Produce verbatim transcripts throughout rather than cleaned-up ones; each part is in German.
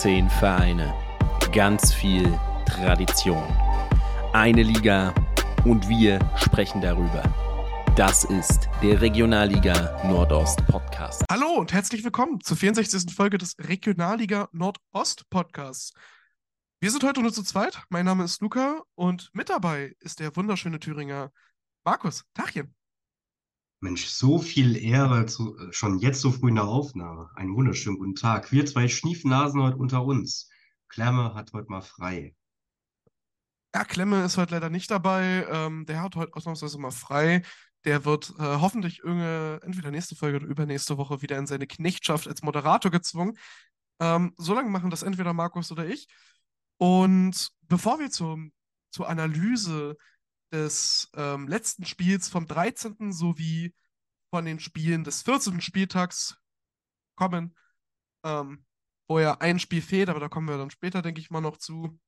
Zehn Vereine, ganz viel Tradition. Eine Liga und wir sprechen darüber. Das ist der Regionalliga Nordost Podcast. Hallo und herzlich willkommen zur vierundsechzigsten Folge des Regionalliga Nordost Podcasts. Wir sind heute nur zu zweit. Mein Name ist Luca und mit dabei ist der wunderschöne Thüringer Markus. Tachchen. Mensch, so viel Ehre zu, äh, schon jetzt so früh in der Aufnahme. Einen wunderschönen guten Tag. Wir zwei Schniefnasen heute unter uns. Klemme hat heute mal frei. Ja, Klemme ist heute leider nicht dabei. Ähm, der hat heute ausnahmsweise mal frei. Der wird äh, hoffentlich irgende, entweder nächste Folge oder übernächste Woche wieder in seine Knechtschaft als Moderator gezwungen. Ähm, so lange machen das entweder Markus oder ich. Und bevor wir zum, zur Analyse des ähm, letzten Spiels vom dreizehnten sowie von den Spielen des vierzehnten Spieltags kommen, ähm, wo ja ein Spiel fehlt, aber da kommen wir dann später, denke ich mal, noch zu.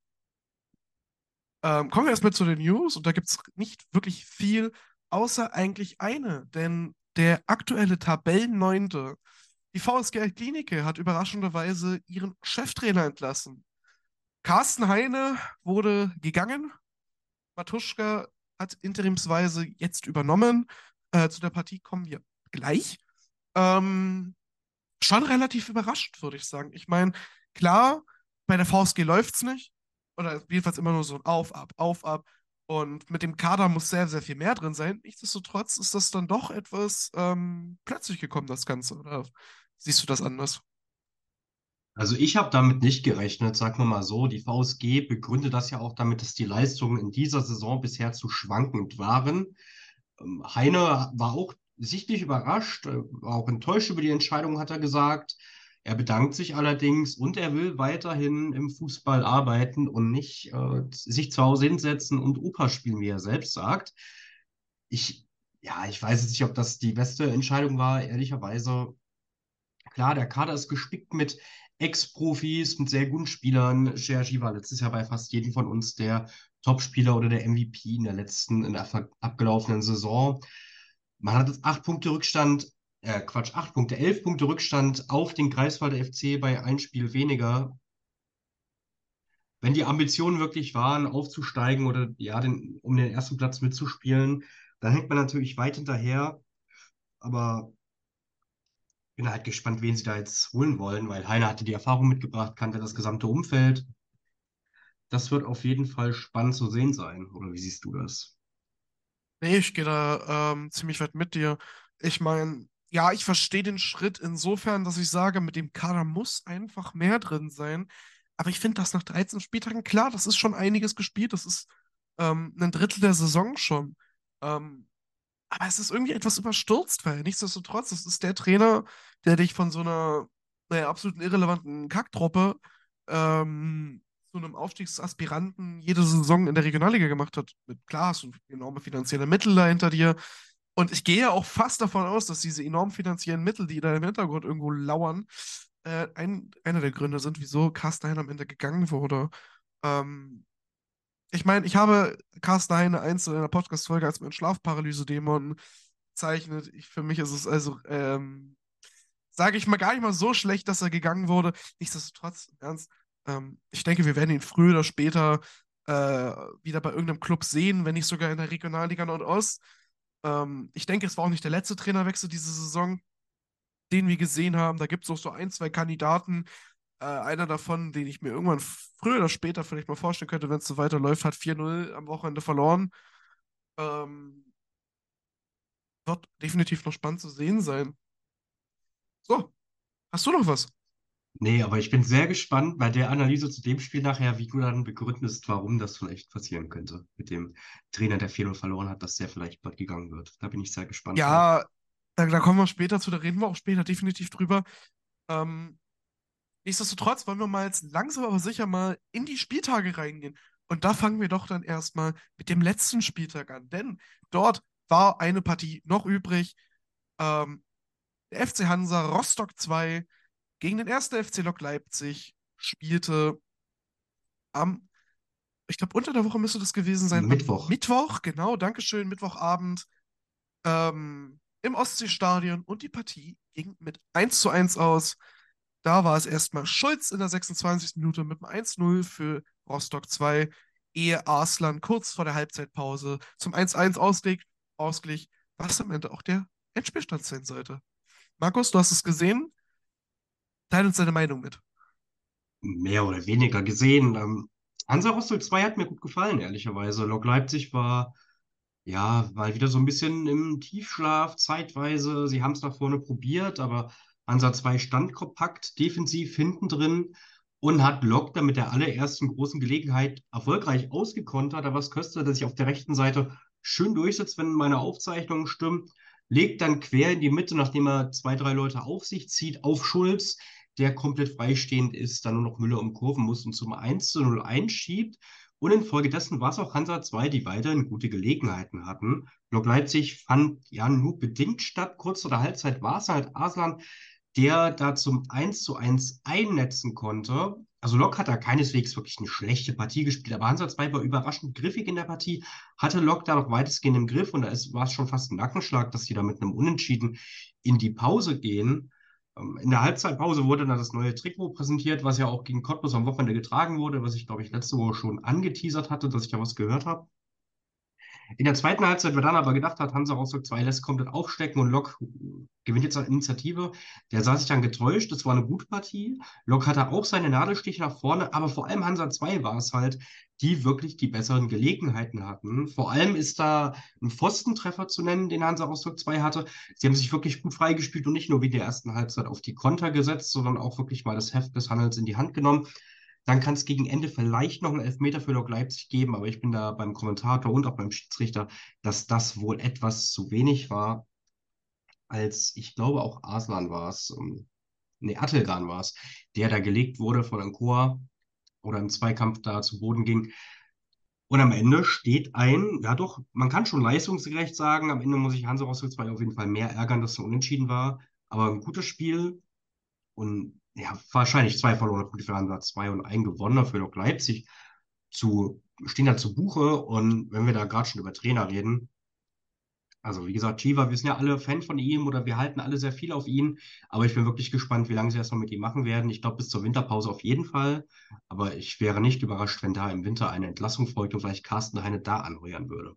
Ähm, kommen wir erstmal zu den News und da gibt es nicht wirklich viel, außer eigentlich eine, denn der aktuelle Tabellenneunte, die VSG Altklinike, hat überraschenderweise ihren Cheftrainer entlassen. Carsten Heine wurde gegangen, Matuschka hat interimsweise jetzt übernommen. Äh, zu der Partie kommen wir gleich. Ähm, schon relativ überrascht, würde ich sagen. Ich meine, klar, bei der VSG läuft es nicht. Oder jedenfalls immer nur so ein Auf, Ab, Auf, Ab. Und mit dem Kader muss sehr, sehr viel mehr drin sein. Nichtsdestotrotz ist das dann doch etwas ähm, plötzlich gekommen, das Ganze. Oder siehst du das anders? Also ich habe damit nicht gerechnet, sagen wir mal so. Die V S G begründet das ja auch damit, dass die Leistungen in dieser Saison bisher zu schwankend waren. Ähm, Heine war auch sichtlich überrascht, äh, war auch enttäuscht über die Entscheidung, hat er gesagt. Er bedankt sich allerdings und er will weiterhin im Fußball arbeiten und nicht äh, sich zu Hause hinsetzen und Oper spielen, wie er selbst sagt. Ich, ja, ich weiß jetzt nicht, ob das die beste Entscheidung war, ehrlicherweise. Klar, der Kader ist gespickt mit Ex-Profis, mit sehr guten Spielern. Sergi war letztes Jahr bei fast jedem von uns der Topspieler oder der M V P in der letzten, in der ver- abgelaufenen Saison. Man hat jetzt acht Punkte Rückstand, äh, Quatsch, acht Punkte, elf Punkte Rückstand auf den Greifswalder F C bei ein Spiel weniger. Wenn die Ambitionen wirklich waren, aufzusteigen oder ja, den, um den ersten Platz mitzuspielen, dann hängt man natürlich weit hinterher. Aber bin halt gespannt, wen sie da jetzt holen wollen, weil Heiner hatte die Erfahrung mitgebracht, kannte das gesamte Umfeld. Das wird auf jeden Fall spannend zu sehen sein. Oder wie siehst du das? Nee, ich gehe da ähm, ziemlich weit mit dir. Ich meine, ja, ich verstehe den Schritt insofern, dass ich sage, mit dem Kader muss einfach mehr drin sein. Aber ich finde das nach dreizehn Spieltagen, klar, das ist schon einiges gespielt. Das ist ähm, ein Drittel der Saison schon. Ähm, aber es ist irgendwie etwas überstürzt, weil nichtsdestotrotz, das ist der Trainer, der dich von so einer, naja, absoluten irrelevanten Kacktruppe ähm, zu einem Aufstiegsaspiranten jede Saison in der Regionalliga gemacht hat. Mit klar, hast du enorme finanzielle Mittel da hinter dir. Und ich gehe auch fast davon aus, dass diese enormen finanziellen Mittel, die da im Hintergrund irgendwo lauern, äh, ein, einer der Gründe sind, wieso Carsten Hein am Ende gegangen wurde. Ähm, ich meine, ich habe Carsten Heine einzeln in einer Podcast-Folge als meinen Schlafparalyse-Dämon bezeichnet. Ich, für mich ist es also, ähm, sage ich mal, gar nicht mal so schlecht, dass er gegangen wurde. Nichtsdestotrotz, im Ernst, ähm, ich denke, wir werden ihn früher oder später äh, wieder bei irgendeinem Club sehen, wenn nicht sogar in der Regionalliga Nordost. Ähm, ich denke, es war auch nicht der letzte Trainerwechsel diese Saison, den wir gesehen haben. Da gibt es auch so ein, zwei Kandidaten. Äh, einer davon, den ich mir irgendwann früher oder später vielleicht mal vorstellen könnte, wenn es so weiterläuft, hat vier null am Wochenende verloren. Ähm, wird definitiv noch spannend zu sehen sein. So, hast du noch was? Nee, aber ich bin sehr gespannt bei der Analyse zu dem Spiel nachher, wie du dann begründest, warum das vielleicht passieren könnte mit dem Trainer, der vier null verloren hat, dass der vielleicht bald gegangen wird. Da bin ich sehr gespannt drauf. Ja, da, da kommen wir später zu, da reden wir auch später definitiv drüber. Ähm, nichtsdestotrotz wollen wir mal jetzt langsam aber sicher mal in die Spieltage reingehen. Und da fangen wir doch dann erstmal mit dem letzten Spieltag an. Denn dort war eine Partie noch übrig. Ähm, der F C Hansa Rostock zwei gegen den ersten F C Lok Leipzig spielte am, ich glaube, unter der Woche müsste das gewesen sein, am Mittwoch. Mittwoch, genau, Dankeschön, Mittwochabend, ähm, im Ostseestadion und die Partie ging mit eins zu eins aus. Da war es erstmal Schulz in der sechsundzwanzigsten Minute mit dem eins null für Rostock zwei, ehe Arslan kurz vor der Halbzeitpause zum eins eins auslegt, ausglich, was am Ende auch der Endspielstand sein sollte. Markus, du hast es gesehen. Teil uns deine Meinung mit. Mehr oder weniger gesehen. Ähm, Hansa Rostock zwei hat mir gut gefallen, ehrlicherweise. Lok Leipzig war, ja, mal wieder so ein bisschen im Tiefschlaf zeitweise. Sie haben es nach vorne probiert, aber Hansa zwei stand kompakt, defensiv hinten drin und hat Lok dann mit der allerersten großen Gelegenheit erfolgreich ausgekontert. Da was Köster, der sich auf der rechten Seite schön durchsetzt, wenn meine Aufzeichnungen stimmen, legt dann quer in die Mitte, nachdem er zwei, drei Leute auf sich zieht, auf Schulz, der komplett freistehend ist, dann nur noch Müller umkurven muss und zum eins zu null einschiebt. Und infolgedessen war es auch Hansa zwei, die weiterhin gute Gelegenheiten hatten. Lok Leipzig fand ja nur bedingt statt. Kurz vor der Halbzeit war es halt Arslan, der da zum eins zu eins einnetzen konnte. Also Lok hat da keineswegs wirklich eine schlechte Partie gespielt, aber Hansa zwei war überraschend griffig in der Partie, hatte Lok da noch weitestgehend im Griff und da ist, war es schon fast ein Nackenschlag, dass die da mit einem Unentschieden in die Pause gehen. Ähm, In der Halbzeitpause wurde dann das neue Trikot präsentiert, was ja auch gegen Cottbus am Wochenende getragen wurde, was ich, glaube ich, letzte Woche schon angeteasert hatte, dass ich da was gehört habe. In der zweiten Halbzeit, wer dann aber gedacht hat, Hansa Rostock zwei lässt komplett aufstecken und Lok gewinnt jetzt eine Initiative, der sah sich dann getäuscht. Das war eine gute Partie. Lok hatte auch seine Nadelstiche nach vorne, aber vor allem Hansa zwei war es halt, die wirklich die besseren Gelegenheiten hatten. Vor allem ist da ein Pfostentreffer zu nennen, den Hansa Rostock zwei hatte. Sie haben sich wirklich gut freigespielt und nicht nur wie in der ersten Halbzeit auf die Konter gesetzt, sondern auch wirklich mal das Heft des Handels in die Hand genommen. Dann kann es gegen Ende vielleicht noch einen Elfmeter für Lok Leipzig geben, aber ich bin da beim Kommentator und auch beim Schiedsrichter, dass das wohl etwas zu wenig war, als ich glaube auch Arslan war es, ähm, nee, Attilgan war es, der da gelegt wurde von Ancora oder im Zweikampf da zu Boden ging. Und am Ende steht ein, ja doch, man kann schon leistungsgerecht sagen, am Ende muss ich Hansa Rostock zwei auf jeden Fall mehr ärgern, dass es ein Unentschieden war, aber ein gutes Spiel. Und ja, wahrscheinlich zwei verlorene Punkte für Hansa zwei und ein gewonnener für Lok Leipzig zu, stehen da zu Buche. Und wenn wir da gerade schon über Trainer reden, also wie gesagt, Chiva, wir sind ja alle Fan von ihm oder wir halten alle sehr viel auf ihn. Aber ich bin wirklich gespannt, wie lange sie das noch mit ihm machen werden. Ich glaube, bis zur Winterpause auf jeden Fall. Aber ich wäre nicht überrascht, wenn da im Winter eine Entlassung folgt und vielleicht Carsten Heine da anheuern würde.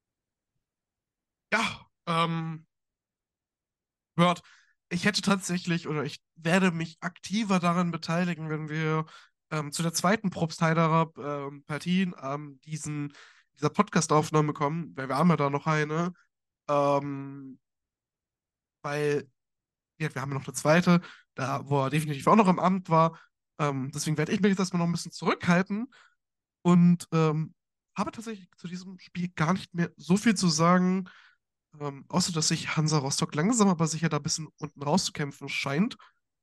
Ja, ähm, hört, ich hätte tatsächlich oder ich werde mich aktiver daran beteiligen, wenn wir ähm, zu der zweiten Probstheiderer ähm, Partie ähm, diesen, dieser Podcast-Aufnahme kommen, weil wir haben ja da noch eine, ähm, weil ja, wir haben ja noch eine zweite, da wo er definitiv auch noch im Amt war. Ähm, deswegen werde ich mich jetzt erstmal noch ein bisschen zurückhalten und ähm, habe tatsächlich zu diesem Spiel gar nicht mehr so viel zu sagen. Ähm, außer, dass sich Hansa Rostock langsam aber sicher da ein bisschen unten rauszukämpfen scheint.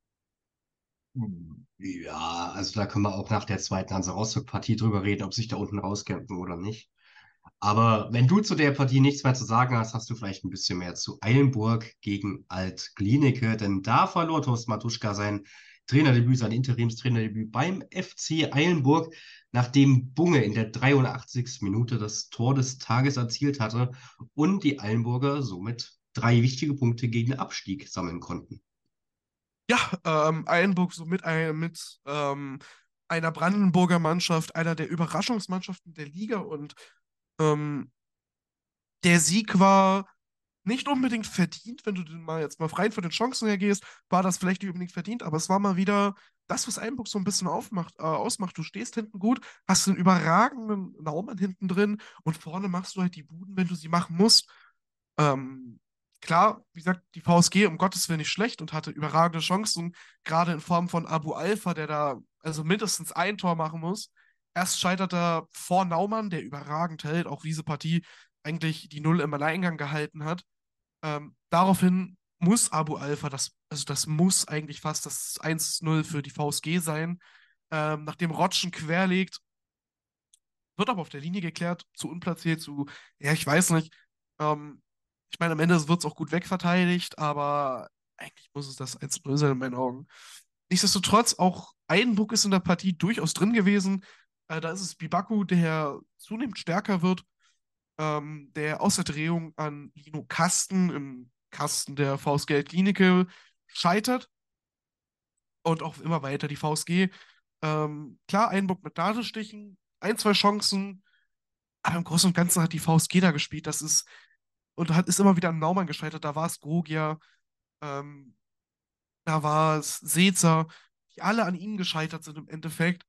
Hm. Ja, also da können wir auch nach der zweiten Hansa Rostock-Partie drüber reden, ob sich da unten rauskämpfen oder nicht. Aber wenn du zu der Partie nichts mehr zu sagen hast, hast du vielleicht ein bisschen mehr zu Eilenburg gegen Alt-Glienicke, denn da verlor Torsten Matuschka sein Trainerdebüt, sein Interimstrainerdebüt beim F C Eilenburg, nachdem Bunge in der dreiundachtzigsten Minute das Tor des Tages erzielt hatte und die Eilenburger somit drei wichtige Punkte gegen den Abstieg sammeln konnten. Ja, ähm, Eilenburg so mit, ein, mit ähm, einer Brandenburger Mannschaft, einer der Überraschungsmannschaften der Liga und ähm, der Sieg war nicht unbedingt verdient, wenn du den mal jetzt mal frei von den Chancen her gehst, war das vielleicht nicht unbedingt verdient, aber es war mal wieder das, was Eilenburg so ein bisschen aufmacht, äh, ausmacht. Du stehst hinten gut, hast einen überragenden Naumann hinten drin und vorne machst du halt die Buden, wenn du sie machen musst. Ähm, klar, wie gesagt, die V S G um Gottes Willen nicht schlecht und hatte überragende Chancen, gerade in Form von Abu Alpha, der da also mindestens ein Tor machen muss. Erst scheitert er vor Naumann, der überragend hält, auch diese Partie eigentlich die Null im Alleingang gehalten hat. Ähm, daraufhin muss Abu Alpha, das, also das muss eigentlich fast das eins zu null für die V S G sein. Ähm, nachdem Rotschen querlegt, wird aber auf der Linie geklärt, zu unplatziert, zu, ja, ich weiß nicht. Ähm, ich meine, am Ende wird es auch gut wegverteidigt, aber eigentlich muss es das eins zu null sein in meinen Augen. Nichtsdestotrotz, auch Eidenburg ist in der Partie durchaus drin gewesen. Äh, da ist es Bibaku, der zunehmend stärker wird, ähm, der aus der Drehung an Lino Kasten im Kasten der V S G Klinike scheitert. und auch immer weiter. Die V S G, ähm, klar, Einburg mit Nadelstichen, ein, zwei Chancen, aber im Großen und Ganzen hat die V S G da gespielt. Das ist, und hat, ist immer wieder an Naumann gescheitert. Da war es Grogia, ähm, da war es Seezer, die alle an ihm gescheitert sind im Endeffekt.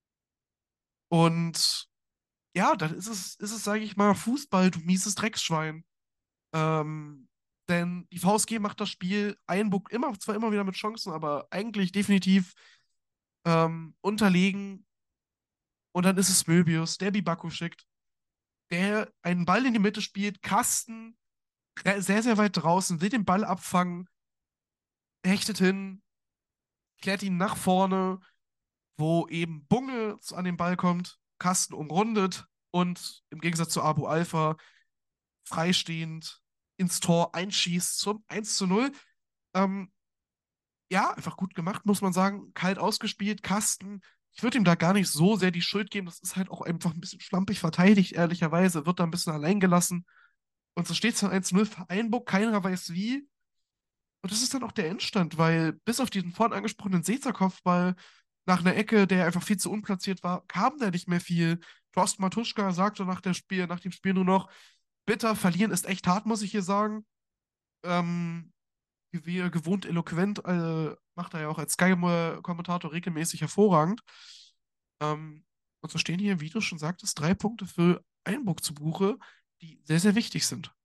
Und ja, dann ist es, ist es, sage ich mal, Fußball, du mieses Drecksschwein. Ähm, denn die V S G macht das Spiel Einburg immer, zwar immer wieder mit Chancen, aber eigentlich definitiv ähm, unterlegen. Und dann ist es Möbius, der Bibaku schickt, der einen Ball in die Mitte spielt, Kasten, re- sehr, sehr weit draußen, will den Ball abfangen, hechtet hin, klärt ihn nach vorne, wo eben Bunge zu- an den Ball kommt, Kasten umrundet und im Gegensatz zu Abu Alpha freistehend ins Tor einschießt zum eins zu null. Ähm, ja, einfach gut gemacht, muss man sagen. Kalt ausgespielt, Kasten. Ich würde ihm da gar nicht so sehr die Schuld geben. Das ist halt auch einfach ein bisschen schlampig verteidigt, ehrlicherweise. Wird da ein bisschen allein gelassen. Und so steht es dann eins zu null für Einburg. Keiner weiß wie. Und das ist dann auch der Endstand, weil bis auf diesen vorhin angesprochenen Sezer-Kopfball nach einer Ecke, der einfach viel zu unplatziert war, kam da nicht mehr viel. Thorsten Matuschka sagte nach, der Spiel, nach dem Spiel nur noch, bitter, verlieren ist echt hart, muss ich hier sagen. Ähm, wie er gewohnt eloquent, äh, macht er ja auch als Sky-Kommentator regelmäßig hervorragend. Ähm, und so stehen hier, wie du schon sagtest, drei Punkte für Einburg zu Buche, die sehr, sehr wichtig sind.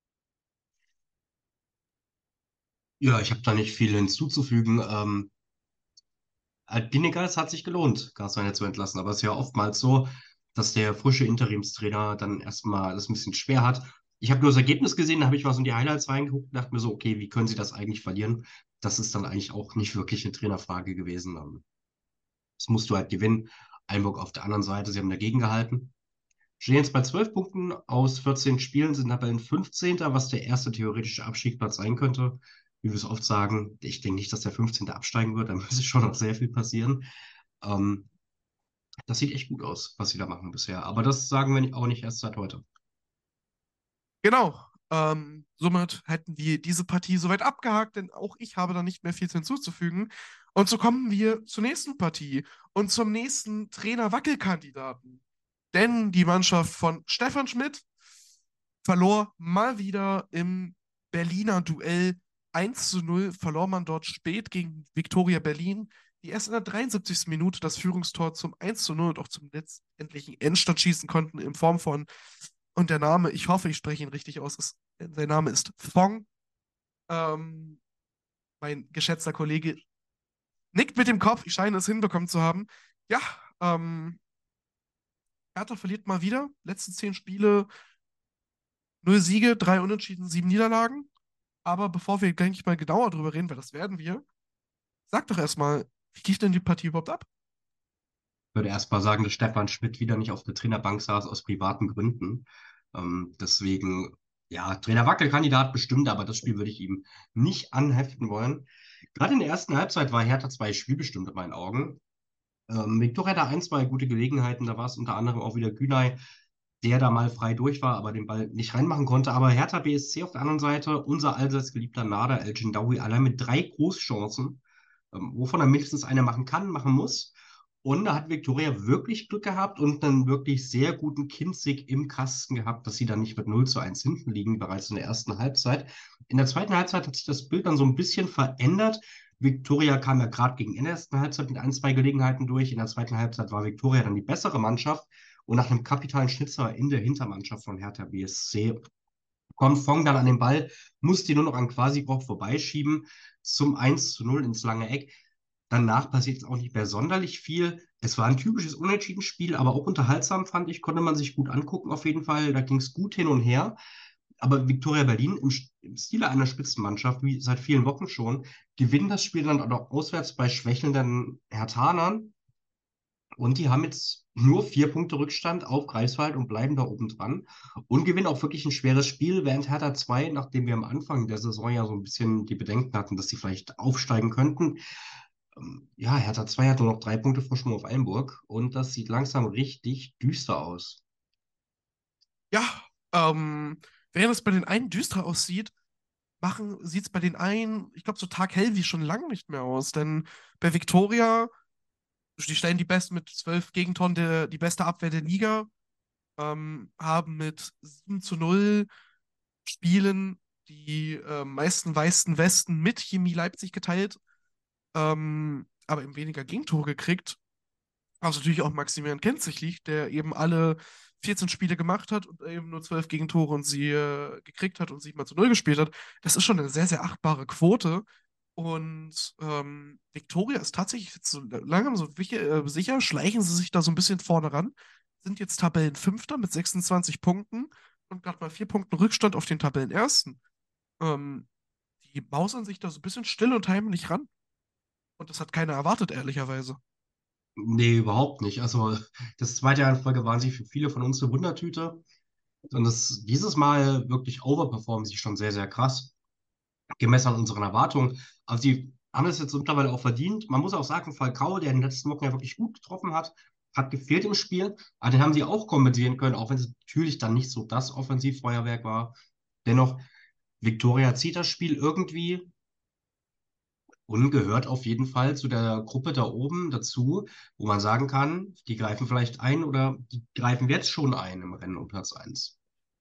Ja, ich habe da nicht viel hinzuzufügen. Ähm, Alpine es hat sich gelohnt, Garsweiner zu entlassen. Aber es ist ja oftmals so, dass der frische Interimstrainer dann erstmal das ein bisschen schwer hat. Ich habe nur das Ergebnis gesehen, da habe ich mal so in die Highlights reingeguckt und dachte mir so, okay, wie können sie das eigentlich verlieren? Das ist dann eigentlich auch nicht wirklich eine Trainerfrage gewesen. Ähm, Das musst du halt gewinnen. Einburg auf der anderen Seite, sie haben dagegen gehalten. Stehen jetzt bei zwölf Punkten aus vierzehn Spielen, sind Tabellen fünfzehnter, was der erste theoretische Abstiegsplatz sein könnte. Wie wir es oft sagen, ich denke nicht, dass der fünfzehnte absteigen wird, da müsste schon noch sehr viel passieren. Ähm, Das sieht echt gut aus, was sie da machen bisher. Aber das sagen wir auch nicht erst seit heute. Genau. Ähm, somit hätten wir diese Partie soweit abgehakt, denn auch ich habe da nicht mehr viel hinzuzufügen. Und so kommen wir zur nächsten Partie und zum nächsten Trainer-Wackelkandidaten. Denn die Mannschaft von Stefan Schmidt verlor mal wieder im Berliner Duell eins zu null, verlor man dort spät gegen Viktoria Berlin, die erst in der dreiundsiebzigsten Minute das Führungstor zum eins zu null und auch zum letztendlichen Endstand schießen konnten in Form von, und der Name, ich hoffe, ich spreche ihn richtig aus, ist, sein Name ist Fong. Ähm, mein geschätzter Kollege nickt mit dem Kopf, ich scheine es hinbekommen zu haben. Ja, ähm, Hertha verliert mal wieder. Letzten zehn Spiele, null Siege, drei Unentschieden, sieben Niederlagen. Aber bevor wir gleich mal genauer drüber reden, weil das werden wir, sag doch erstmal, wie lief denn die Partie überhaupt ab? Ich würde erst mal sagen, dass Stefan Schmidt wieder nicht auf der Trainerbank saß aus privaten Gründen. Ähm, deswegen, ja, Trainer-Wackelkandidat bestimmt, aber das Spiel würde ich ihm nicht anheften wollen. Gerade in der ersten Halbzeit war Hertha zwei spielbestimmt in meinen Augen. Ähm, Viktoria hatte ein, zwei gute Gelegenheiten. Da war es unter anderem auch wieder Günay, der da mal frei durch war, aber den Ball nicht reinmachen konnte. Aber Hertha B S C auf der anderen Seite, unser allseits geliebter Nader El Jindawi, allein mit drei Großchancen, ähm, wovon er mindestens eine machen kann, machen muss. Und da hat Viktoria wirklich Glück gehabt und einen wirklich sehr guten Kinzig im Kasten gehabt, dass sie dann nicht mit null zu eins hinten liegen, bereits in der ersten Halbzeit. In der zweiten Halbzeit hat sich das Bild dann so ein bisschen verändert. Viktoria kam ja gerade gegen Ende der ersten Halbzeit mit ein, zwei Gelegenheiten durch. In der zweiten Halbzeit war Viktoria dann die bessere Mannschaft. Und nach einem kapitalen Schnitzer in der Hintermannschaft von Hertha B S C kommt Fong dann an den Ball, muss die nur noch an Quasibrock vorbeischieben zum eins zu null ins lange Eck. Danach passiert es auch nicht mehr sonderlich viel. Es war ein typisches Unentschieden-Spiel, aber auch unterhaltsam, fand ich, konnte man sich gut angucken auf jeden Fall. Da ging es gut hin und her. Aber Viktoria Berlin im, im Stile einer Spitzenmannschaft, wie seit vielen Wochen schon, gewinnt das Spiel dann auch auswärts bei schwächelnden Herthanern. Und die haben jetzt nur vier Punkte Rückstand auf Greifswald und bleiben da oben dran und gewinnen auch wirklich ein schweres Spiel, während Hertha zwei, nachdem wir am Anfang der Saison ja so ein bisschen die Bedenken hatten, dass sie vielleicht aufsteigen könnten, ähm, ja, Hertha zwei hat nur noch drei Punkte Vorsprung auf Eilenburg und das sieht langsam richtig düster aus. Ja, ähm, während es bei den einen düster aussieht, machen, sieht es bei den einen, ich glaube, so taghell wie schon lange nicht mehr aus. Denn bei Viktoria, die stellen die best mit zwölf Gegentoren der, die beste Abwehr der Liga, ähm, haben mit sieben zu null Spielen die äh, meisten weißen Westen mit Chemie Leipzig geteilt, ähm, aber eben weniger Gegentore gekriegt. Was natürlich auch Maximilian Kenzig liegt, der eben alle vierzehn Spiele gemacht hat und eben nur zwölf Gegentore und sie äh, gekriegt hat und sieben mal zu null gespielt hat. Das ist schon eine sehr, sehr achtbare Quote. Und ähm, Viktoria ist tatsächlich jetzt so langsam so wich- äh, sicher, schleichen sie sich da so ein bisschen vorne ran, sind jetzt Tabellenfünfter mit sechsundzwanzig Punkten und gerade mal vier Punkten Rückstand auf den Tabellenersten. Ähm, Die mausern sich da so ein bisschen still und heimlich ran. Und das hat keiner erwartet, ehrlicherweise. Nee, überhaupt nicht. Also das zweite Jahr in Folge waren sie für viele von uns eine Wundertüte. Und das, dieses Mal wirklich overperformen sie schon sehr, sehr krass, gemessen an unseren Erwartungen. Aber sie haben es jetzt mittlerweile auch verdient. Man muss auch sagen, Falcao, der in den letzten Wochen ja wirklich gut getroffen hat, hat gefehlt im Spiel. Aber den haben sie auch kompensieren können, auch wenn es natürlich dann nicht so das Offensivfeuerwerk war. Dennoch, Viktoria zieht das Spiel irgendwie und gehört auf jeden Fall zu der Gruppe da oben dazu, wo man sagen kann, die greifen vielleicht ein oder die greifen jetzt schon ein im Rennen um Platz eins.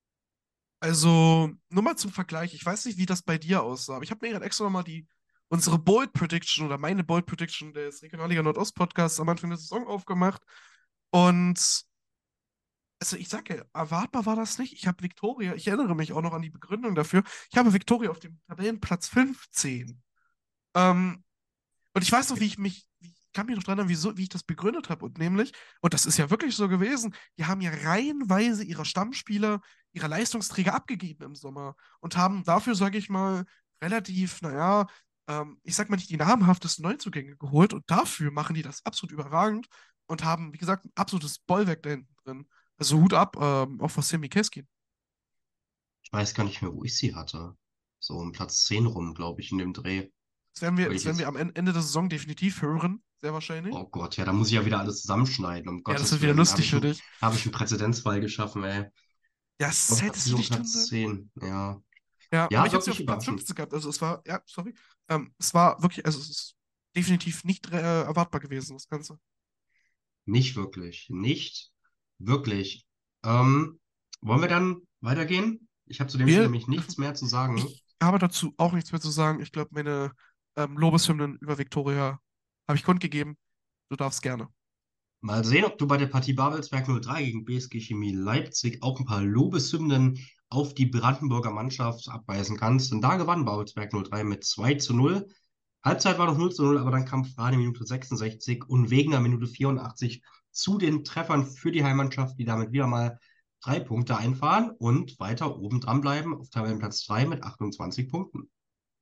Also, nur mal zum Vergleich. Ich weiß nicht, wie das bei dir aussah, aber ich habe mir gerade extra mal die, unsere Bold Prediction oder meine Bold Prediction des Regionalliga Nordost Podcasts am Anfang der Saison aufgemacht. Und also ich sage ja, erwartbar war das nicht. Ich habe Viktoria, ich erinnere mich auch noch an die Begründung dafür. Ich habe Viktoria auf dem Tabellenplatz fünfzehn. Ähm, Und ich weiß noch, wie ich mich, wie- ich kann mich noch dran erinnern, wieso, wie ich das begründet habe. Und nämlich, und das ist ja wirklich so gewesen, die haben ja reihenweise ihre Stammspieler, ihre Leistungsträger abgegeben im Sommer und haben dafür, sage ich mal, relativ, naja, ähm, ich sag mal nicht die namhaftesten Neuzugänge geholt. Und dafür machen die das absolut überragend und haben, wie gesagt, ein absolutes Bollwerk da hinten drin. Also Hut ab, ähm, auch vor Sammy Keskin. Ich weiß gar nicht mehr, wo ich sie hatte. So um Platz zehn rum, glaube ich, in dem Dreh. Das werden wir, Weil das ich werden wir jetzt, am En- Ende der Saison definitiv hören, sehr wahrscheinlich. oh Gott, ja, da muss ich ja wieder alles zusammenschneiden. Um Ja, das Gottes wird wieder Willen, habe lustig ich, für einen- dich. habe ich einen Präzedenzfall geschaffen, ey. Das Und hatte hättest sie du um nicht tun Platz sollen. zehn. Ja. Ja, aber Ja, ich habe sie wirklich auf Platz überraschend. fünfzehn gehabt. Also es war, ja, sorry. Ähm, es war wirklich, also es ist definitiv nicht äh, erwartbar gewesen, das Ganze. Nicht wirklich. Nicht wirklich. Ähm, wollen wir dann weitergehen? Ich habe zu dem Spiel Wir nämlich nichts dürfen, mehr zu sagen. ich habe dazu auch nichts mehr zu sagen. Ich glaube, meine ähm, Lobeshymnen über Viktoria habe ich kundgegeben. Du darfst gerne. Mal sehen, ob du bei der Partie Babelsberg null drei gegen B S G Chemie Leipzig auch ein paar Lobeshymnen auf die Brandenburger Mannschaft abweisen kannst. Denn da gewann Babelsberg null drei mit zwei zu null. Halbzeit war noch null zu null, aber dann kam Frade Minute sechsundsechzig und Wegener Minute vierundachtzig zu den Treffern für die Heimmannschaft, die damit wieder mal drei Punkte einfahren und weiter oben dranbleiben auf Tabellenplatz drei mit achtundzwanzig Punkten.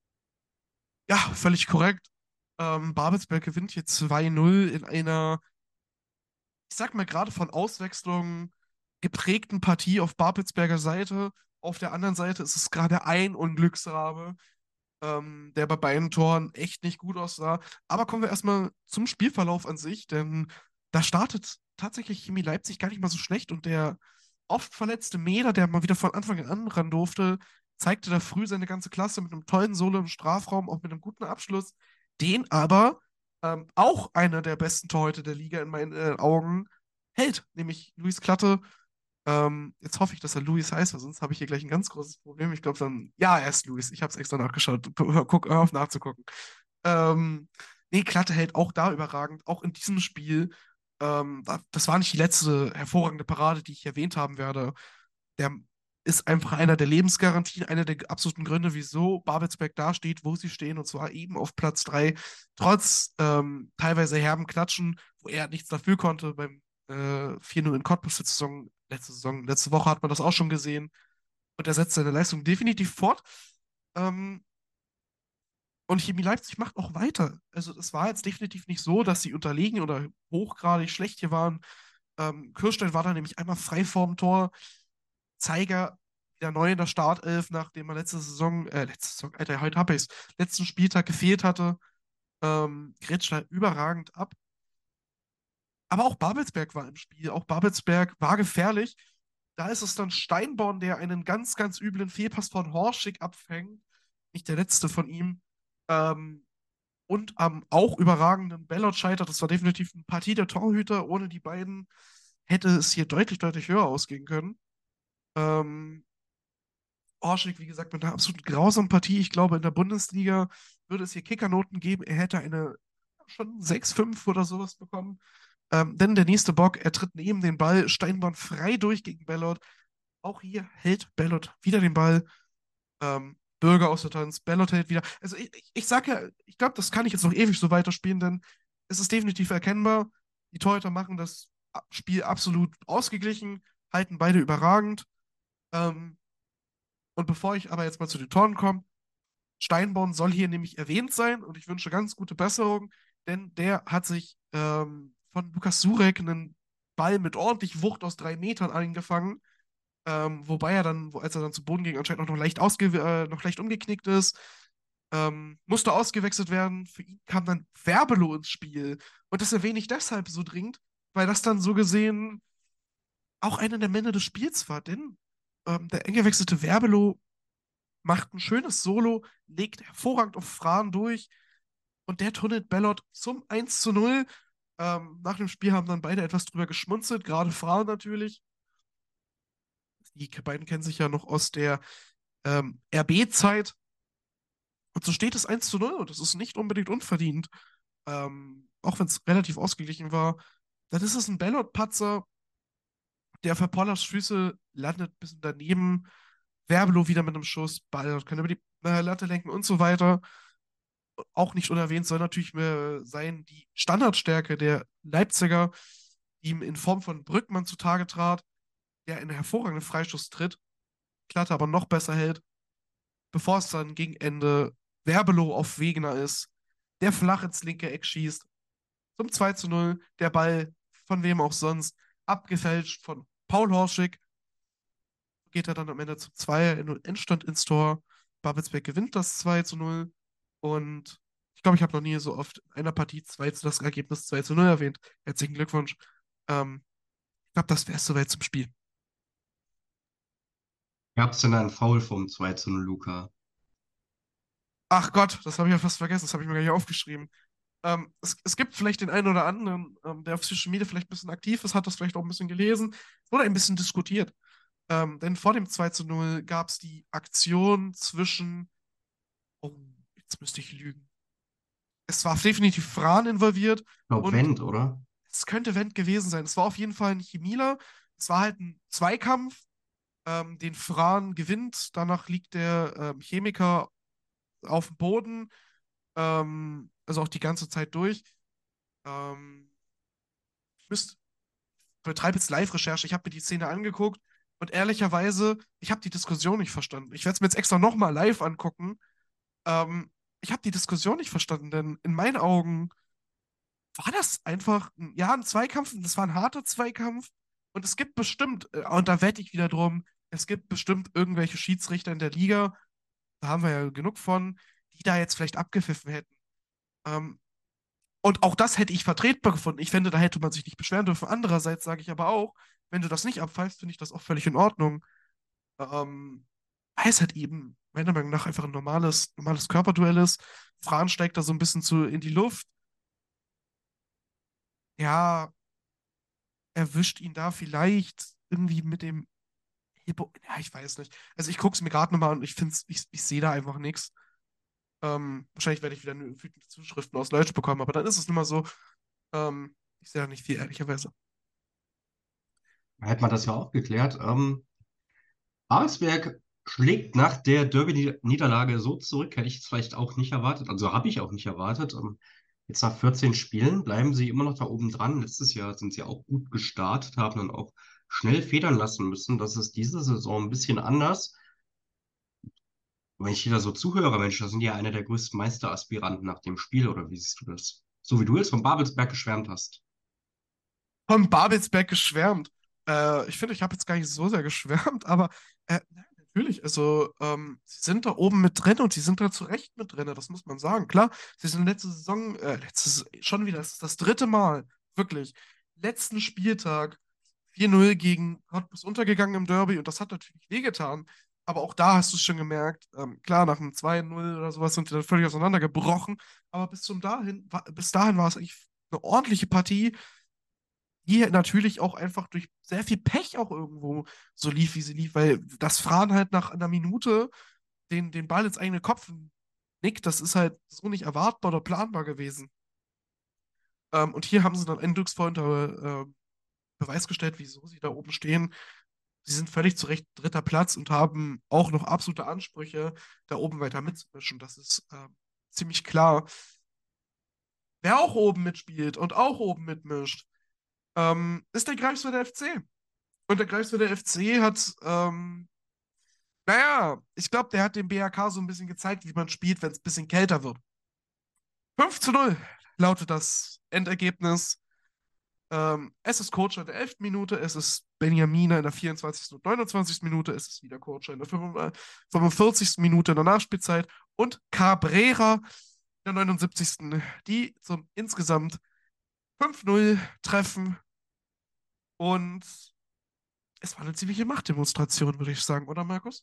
Ja, völlig korrekt. Ähm, Babelsberg gewinnt hier zwei null in einer, ich sag mal, gerade von Auswechslungen geprägten Partie auf Babelsberger Seite. Auf der anderen Seite ist es gerade ein Unglücksrabe, ähm, der bei beiden Toren echt nicht gut aussah. Aber kommen wir erstmal zum Spielverlauf an sich, denn da startet tatsächlich Chemie Leipzig gar nicht mal so schlecht und der oft verletzte Meder, der mal wieder von Anfang an ran durfte, zeigte da früh seine ganze Klasse mit einem tollen Solo im Strafraum, auch mit einem guten Abschluss, den aber ähm, auch einer der besten Torhüter der Liga in meinen äh, Augen hält, nämlich Luis Klatte. Ähm, jetzt hoffe ich, dass er Luis heißt, weil sonst habe ich hier gleich ein ganz großes Problem. Ich glaube dann, ja, er ist Luis. Ich habe es extra nachgeschaut. Guck, guck, hör auf nachzugucken. Ähm, nee, Klatte hält auch da überragend, auch in diesem Spiel. Ähm, da- das war nicht die letzte hervorragende Parade, die ich erwähnt haben werde. Der ist einfach einer der Lebensgarantien, einer der absoluten Gründe, wieso Babelsberg da steht, wo sie stehen, und zwar eben auf Platz drei, trotz ähm, teilweise herben Klatschen, wo er nichts dafür konnte. Beim äh, vier null in Cottbus letzte Saison, letzte Saison, letzte Woche hat man das auch schon gesehen. Und er setzt seine Leistung definitiv fort. Ähm, und Chemie Leipzig macht auch weiter. Also es war jetzt definitiv nicht so, dass sie unterlegen oder hochgradig schlecht hier waren. Ähm, Kirstein war da nämlich einmal frei vorm Tor. Zeiger wieder neu in der Startelf, nachdem er letzte Saison, äh, letzte Saison, Alter, heute hab ich's, letzten Spieltag gefehlt hatte. Ähm, grätscht da überragend ab. Aber auch Babelsberg war im Spiel. Auch Babelsberg war gefährlich. Da ist es dann Steinborn, der einen ganz, ganz üblen Fehlpass von Horschig abfängt. nicht der letzte von ihm. Ähm, und am auch überragenden Bellot scheitert. Das war definitiv eine Partie der Torhüter. Ohne die beiden hätte es hier deutlich, deutlich höher ausgehen können. Ähm, Orschig, wie gesagt, mit einer absolut grausamen Partie. Ich glaube, in der Bundesliga würde es hier Kickernoten geben. Er hätte eine schon sechs fünf oder sowas bekommen. Ähm, denn der nächste Bock, er tritt neben den Ball, Steinborn frei durch gegen Bellot. Auch hier hält Bellot wieder den Ball. Ähm, Bürger aus der Tanz, Bellot hält wieder. Also ich, ich, ich sage ja, ich glaube, das kann ich jetzt noch ewig so weiterspielen, denn es ist definitiv erkennbar. Die Torhüter machen das Spiel absolut ausgeglichen, halten beide überragend. Ähm, und bevor ich aber jetzt mal zu den Toren komme, Steinborn soll hier nämlich erwähnt sein und ich wünsche ganz gute Besserung, denn der hat sich ähm, von Lukas Surek einen Ball mit ordentlich Wucht aus drei Metern eingefangen, ähm, wobei er dann, wo, als er dann zu Boden ging, anscheinend auch noch leicht, ausge äh, noch leicht umgeknickt ist, ähm, musste ausgewechselt werden. Für ihn kam dann Verbelo ins Spiel und das erwähne ich deshalb so dringend, weil das dann so gesehen auch einer der Männer des Spiels war, denn ähm, der eingewechselte Verbelo macht ein schönes Solo, legt hervorragend auf Fran durch und der tunnelt Bellot zum eins zu null. Ähm, nach dem Spiel haben dann beide etwas drüber geschmunzelt, gerade Fran natürlich. Die beiden kennen sich ja noch aus der ähm, R B-Zeit. Und so steht es eins zu null und das ist nicht unbedingt unverdient. Ähm, auch wenn es relativ ausgeglichen war. Dann ist es ein Bellot-Patzer, der für Pollards Füße landet ein bisschen daneben. Verbelo wieder mit einem Schuss, Ball kann über die äh, Latte lenken und so weiter. Auch nicht unerwähnt soll natürlich mehr sein die Standardstärke der Leipziger, die ihm in Form von Brückmann zutage trat, der einen hervorragenden Freistoß tritt, Klatte aber noch besser hält, bevor es dann gegen Ende Verbelo auf Wegener ist, der flach ins linke Eck schießt, zum zwei zu null, der Ball von wem auch sonst, abgefälscht von Paul Horschig, geht er dann am Ende zum zwei zu null Endstand ins Tor. Babelsberg gewinnt das zwei zu null. Und ich glaube, ich habe noch nie so oft in einer Partie zwei zu das Ergebnis zwei zu null erwähnt. Herzlichen Glückwunsch. Ähm, ich glaube, das wäre es soweit zum Spiel. Gab es denn einen Foul vom zwei zu null, Luca? Ach Gott, das habe ich ja fast vergessen. Das habe ich mir gar nicht aufgeschrieben. Ähm, es, es gibt vielleicht den einen oder anderen, ähm, der auf Social Media vielleicht ein bisschen aktiv ist, hat das vielleicht auch ein bisschen gelesen, wurde ein bisschen diskutiert. Ähm, denn vor dem zwei zu null gab es die Aktion zwischen, oh, jetzt müsste ich lügen. Es war definitiv Fran involviert Ich glaube, und Wendt, oder? es könnte Wendt gewesen sein. Es war auf jeden Fall ein Chemieler. Es war halt ein Zweikampf, ähm, den Fran gewinnt. Danach liegt der ähm, Chemiker auf dem Boden, ähm, also auch die ganze Zeit durch. Ähm, ich müsste, betreibe jetzt Live-Recherche. Ich habe mir die Szene angeguckt und ehrlicherweise, ich habe die Diskussion nicht verstanden. Ich werde es mir jetzt extra nochmal live angucken. Ähm, ich habe die Diskussion nicht verstanden, denn in meinen Augen war das einfach, ein- ja, ein Zweikampf, und das war ein harter Zweikampf. Und es gibt bestimmt, äh, und da wette ich wieder drum, es gibt bestimmt irgendwelche Schiedsrichter in der Liga, da haben wir ja genug von, die da jetzt vielleicht abgepfiffen hätten. Ähm, und auch das hätte ich vertretbar gefunden. Ich finde, da hätte man sich nicht beschweren dürfen. Andererseits sage ich aber auch, wenn du das nicht abpfeifst, finde ich das auch völlig in Ordnung. Ähm, Weil es halt eben, meiner Meinung nach, einfach ein normales, normales Körperduell ist. Fran steigt da so ein bisschen zu in die Luft. Ja, erwischt ihn da vielleicht irgendwie mit dem Hippo. Ja, ich weiß nicht. Also ich gucke es mir gerade nochmal an und ich finde ich, ich sehe da einfach nichts. Ähm, wahrscheinlich werde ich wieder eine wütende Zuschriften aus Deutsch bekommen, aber dann ist es nun mal so. Ähm, ich sehe da nicht viel, ehrlicherweise. Da hätte man das ja auch geklärt. Ähm, Babelsberg schlägt nach der Derby-Niederlage so zurück, hätte ich es vielleicht auch nicht erwartet. Also habe ich auch nicht erwartet. Ähm, jetzt nach vierzehn Spielen bleiben sie immer noch da oben dran. Letztes Jahr sind sie auch gut gestartet, haben dann auch schnell federn lassen müssen. Das ist diese Saison ein bisschen anders. Wenn ich dir da so zuhöre, Mensch, das sind ja einer der größten Meisteraspiranten nach dem Spiel, oder wie siehst du das? So wie du jetzt von Babelsberg geschwärmt hast. Von Babelsberg geschwärmt. Äh, ich finde, ich habe jetzt gar nicht so sehr geschwärmt, aber äh, nein, natürlich, also ähm, sie sind da oben mit drin und sie sind da zu Recht mit drin, das muss man sagen. Klar, sie sind letzte Saison, äh, letzte, Saison- schon wieder, das ist das dritte Mal, wirklich, letzten Spieltag vier null gegen Cottbus untergegangen im Derby und das hat natürlich wehgetan. Aber auch da hast du es schon gemerkt, ähm, klar, nach einem zwei null oder sowas sind die dann völlig auseinandergebrochen. Aber bis zum dahin, wa- bis dahin war es eigentlich eine ordentliche Partie, die natürlich auch einfach durch sehr viel Pech auch irgendwo so lief, wie sie lief, weil das Fran halt nach einer Minute den, den Ball ins eigene Kopf nickt, das ist halt so nicht erwartbar oder planbar gewesen. Ähm, und hier haben sie dann eindrucksvoll äh, Beweis gestellt, wieso sie da oben stehen. Sie sind völlig zu Recht dritter Platz und haben auch noch absolute Ansprüche, da oben weiter mitzumischen. Das ist äh, ziemlich klar. Wer auch oben mitspielt und auch oben mitmischt, ähm, ist der Greifswalder F C. Und der Greifswalder F C hat, ähm, naja, ich glaube, der hat dem B R K so ein bisschen gezeigt, wie man spielt, wenn es ein bisschen kälter wird. fünf zu null lautet das Endergebnis. Ähm, es ist Coach in der elften Minute, es ist Benjamina in der vierundzwanzigsten und neunundzwanzigsten Minute, es ist wieder Coach in der fünfundvierzigsten Minute in der Nachspielzeit und Cabrera in der neunundsiebzigsten die zum insgesamt fünf null treffen. Und es war eine ziemliche Machtdemonstration, würde ich sagen, oder Markus?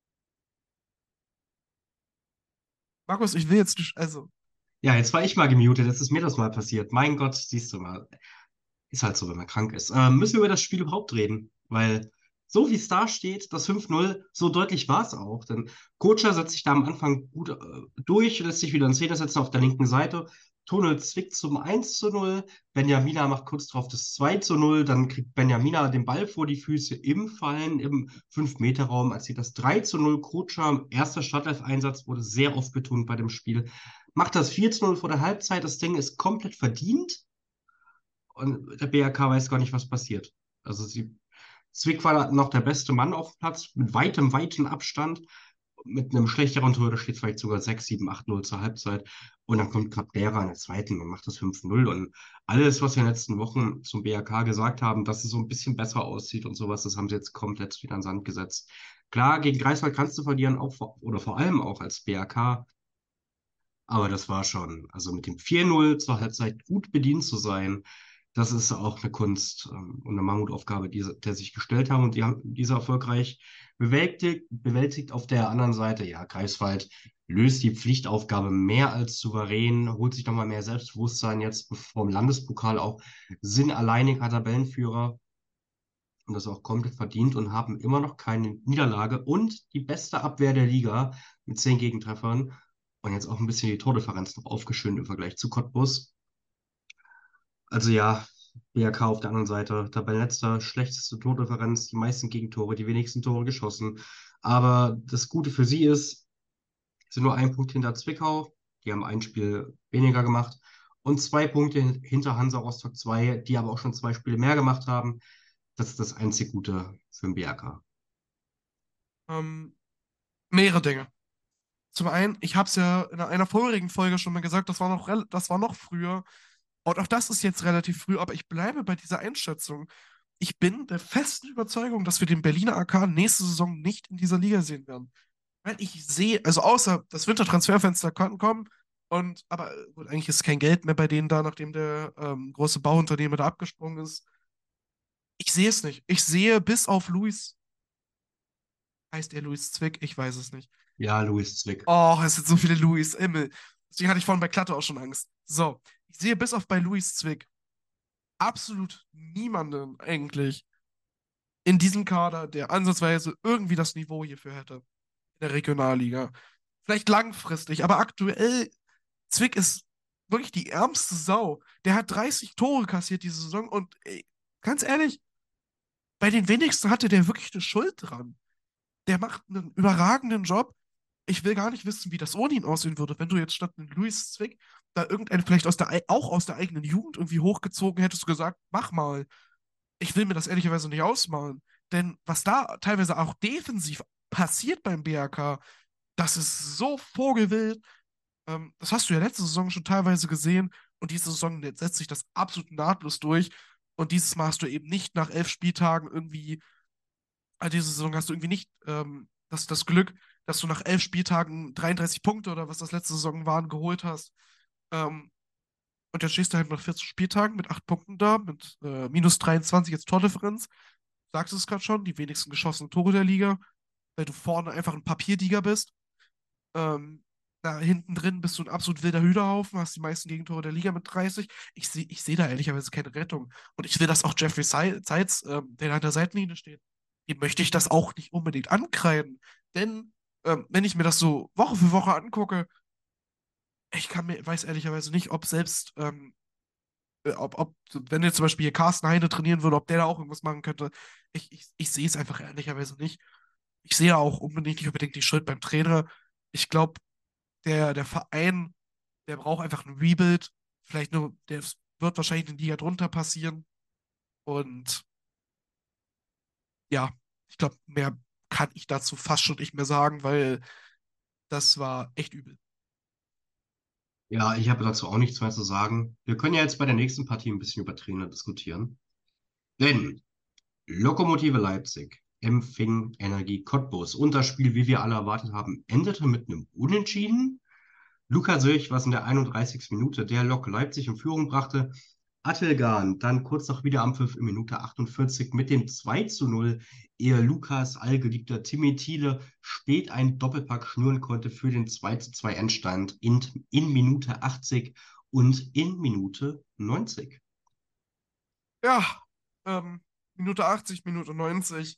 Markus, ich will jetzt nicht, also, Ja, jetzt war ich mal gemutet, jetzt ist mir das mal passiert. Mein Gott, siehst du mal. Ist halt so, wenn man krank ist. Ähm, müssen wir über das Spiel überhaupt reden? Weil so wie es da steht, das fünf null, so deutlich war es auch. Denn Kocha setzt sich da am Anfang gut äh, durch, lässt sich wieder in Szene setzen auf der linken Seite. Tunnel zwickt zum eins zu null. Benjamina macht kurz drauf das zwei zu null. Dann kriegt Benjamina den Ball vor die Füße im Fallen, im fünf Meter Raum. Als sie das drei zu null Kocha, erster Startelf-Einsatz, wurde sehr oft betont bei dem Spiel. Macht das vier zu null vor der Halbzeit. Das Ding ist komplett verdient. Und der B R K weiß gar nicht, was passiert. Also sie, Zwick war noch der beste Mann auf dem Platz, mit weitem, weitem Abstand. Mit einem schlechteren Tor, da steht vielleicht sogar sechs, sieben, acht null zur Halbzeit. Und dann kommt Cabrera in der zweiten und macht das fünf null. Und alles, was wir in den letzten Wochen zum B R K gesagt haben, dass es so ein bisschen besser aussieht und sowas, das haben sie jetzt komplett wieder in den Sand gesetzt. Klar, gegen Greifswald kannst du verlieren, auch vor, oder vor allem auch als B R K. Aber das war schon, also mit dem vier null zur Halbzeit gut bedient zu sein, das ist auch eine Kunst ähm, und eine Mammutaufgabe, die, der sich gestellt haben und die haben diese erfolgreich bewältigt, bewältigt. Auf der anderen Seite, ja, Greifswald löst die Pflichtaufgabe mehr als souverän, holt sich nochmal mehr Selbstbewusstsein jetzt vom Landespokal auch, sind alleiniger Tabellenführer und das auch komplett verdient und haben immer noch keine Niederlage und die beste Abwehr der Liga mit zehn Gegentreffern und jetzt auch ein bisschen die Tordifferenz noch aufgeschönt im Vergleich zu Cottbus. Also ja, B R K auf der anderen Seite, Tabellenletzter, schlechteste Tordifferenz, die meisten Gegentore, die wenigsten Tore geschossen. Aber das Gute für sie ist, sie sind nur ein Punkt hinter Zwickau, die haben ein Spiel weniger gemacht und zwei Punkte hinter Hansa Rostock zwei, die aber auch schon zwei Spiele mehr gemacht haben. Das ist das einzig Gute für den B R K. ähm, mehrere Dinge. Zum einen, ich habe es ja in einer vorherigen Folge schon mal gesagt, das war noch, rel- das war noch früher. Und auch das ist jetzt relativ früh, aber ich bleibe bei dieser Einschätzung. Ich bin der festen Überzeugung, dass wir den Berliner A K nächste Saison nicht in dieser Liga sehen werden. Weil ich sehe, also außer das Wintertransferfenster kann kommen, und aber gut, eigentlich ist kein Geld mehr bei denen da, nachdem der ähm, große Bauunternehmer da abgesprungen ist. Ich sehe es nicht. Ich sehe bis auf Luis, heißt er Luis Zwick? Ich weiß es nicht. Ja, Louis Zwick. Oh, es sind so viele Louis, Himmel. Deswegen hatte ich vorhin bei Klatte auch schon Angst. So, ich sehe bis auf bei Louis Zwick absolut niemanden eigentlich in diesem Kader, der ansatzweise irgendwie das Niveau hierfür hätte. In der Regionalliga. Vielleicht langfristig, aber aktuell, Zwick ist wirklich die ärmste Sau. Der hat dreißig Tore kassiert diese Saison und ey, ganz ehrlich, bei den wenigsten hatte der wirklich eine Schuld dran. Der macht einen überragenden Job. Ich will gar nicht wissen, wie das ohne ihn aussehen würde, wenn du jetzt statt einen Luis Zwick da irgendeinen vielleicht aus der, auch aus der eigenen Jugend irgendwie hochgezogen hättest, du gesagt, mach mal. Ich will mir das ehrlicherweise nicht ausmalen. Denn was da teilweise auch defensiv passiert beim B R K, das ist so vogelwild. Ähm, das hast du ja letzte Saison schon teilweise gesehen. Und diese Saison setzt sich das absolut nahtlos durch. Und dieses Mal hast du eben nicht nach elf Spieltagen irgendwie, also diese Saison hast du irgendwie nicht ähm, das, das Glück, dass du nach elf Spieltagen dreiunddreißig Punkte oder was das letzte Saison waren, geholt hast. Ähm, und dann stehst du halt nach vierzig Spieltagen mit acht Punkten da, mit äh, minus dreiundzwanzig jetzt Tordifferenz. Sagst du es gerade schon, die wenigsten geschossenen Tore der Liga. weil du vorne einfach ein Papiertiger bist. Ähm, Da hinten drin bist du ein absolut wilder Hühnerhaufen, hast die meisten Gegentore der Liga mit dreißig. Ich sehe ich seh da ehrlicherweise keine Rettung. Und ich will, dass auch Jeffrey Zeitz, ähm, der an der Seitenlinie steht, dem möchte ich das auch nicht unbedingt ankreiden. Denn ähm, wenn ich mir das so Woche für Woche angucke, ich kann mir, weiß ehrlicherweise nicht, ob selbst, ähm, äh, ob, ob, wenn jetzt zum Beispiel hier Carsten Heine trainieren würde, ob der da auch irgendwas machen könnte. Ich, ich, ich sehe es einfach ehrlicherweise nicht. Ich sehe auch unbedingt nicht unbedingt die Schuld beim Trainer. Ich glaube, der, der Verein, der braucht einfach ein Rebuild. Vielleicht nur, der wird wahrscheinlich in die Liga drunter passieren. Und ja, ich glaube, mehr kann ich dazu fast schon nicht mehr sagen, weil das war echt übel. Ja, ich habe dazu auch nichts mehr zu sagen. Wir können ja jetzt bei der nächsten Partie ein bisschen über Trainer diskutieren. Denn Lokomotive Leipzig empfing Energie Cottbus. Und das Spiel, wie wir alle erwartet haben, endete mit einem Unentschieden. Luka Söch, was in der einunddreißigsten Minute der Lok Leipzig in Führung brachte. Attilgan dann kurz nach Wiederanpfiff in Minute achtundvierzig mit dem zwei zu null, ehe Lukas allgeliebter Timmy Thiele spät einen Doppelpack schnüren konnte für den zwei zu zwei Endstand in, in Minute achtzig und in Minute neunzig. Ja, ähm, Minute achtzig, Minute neunzig.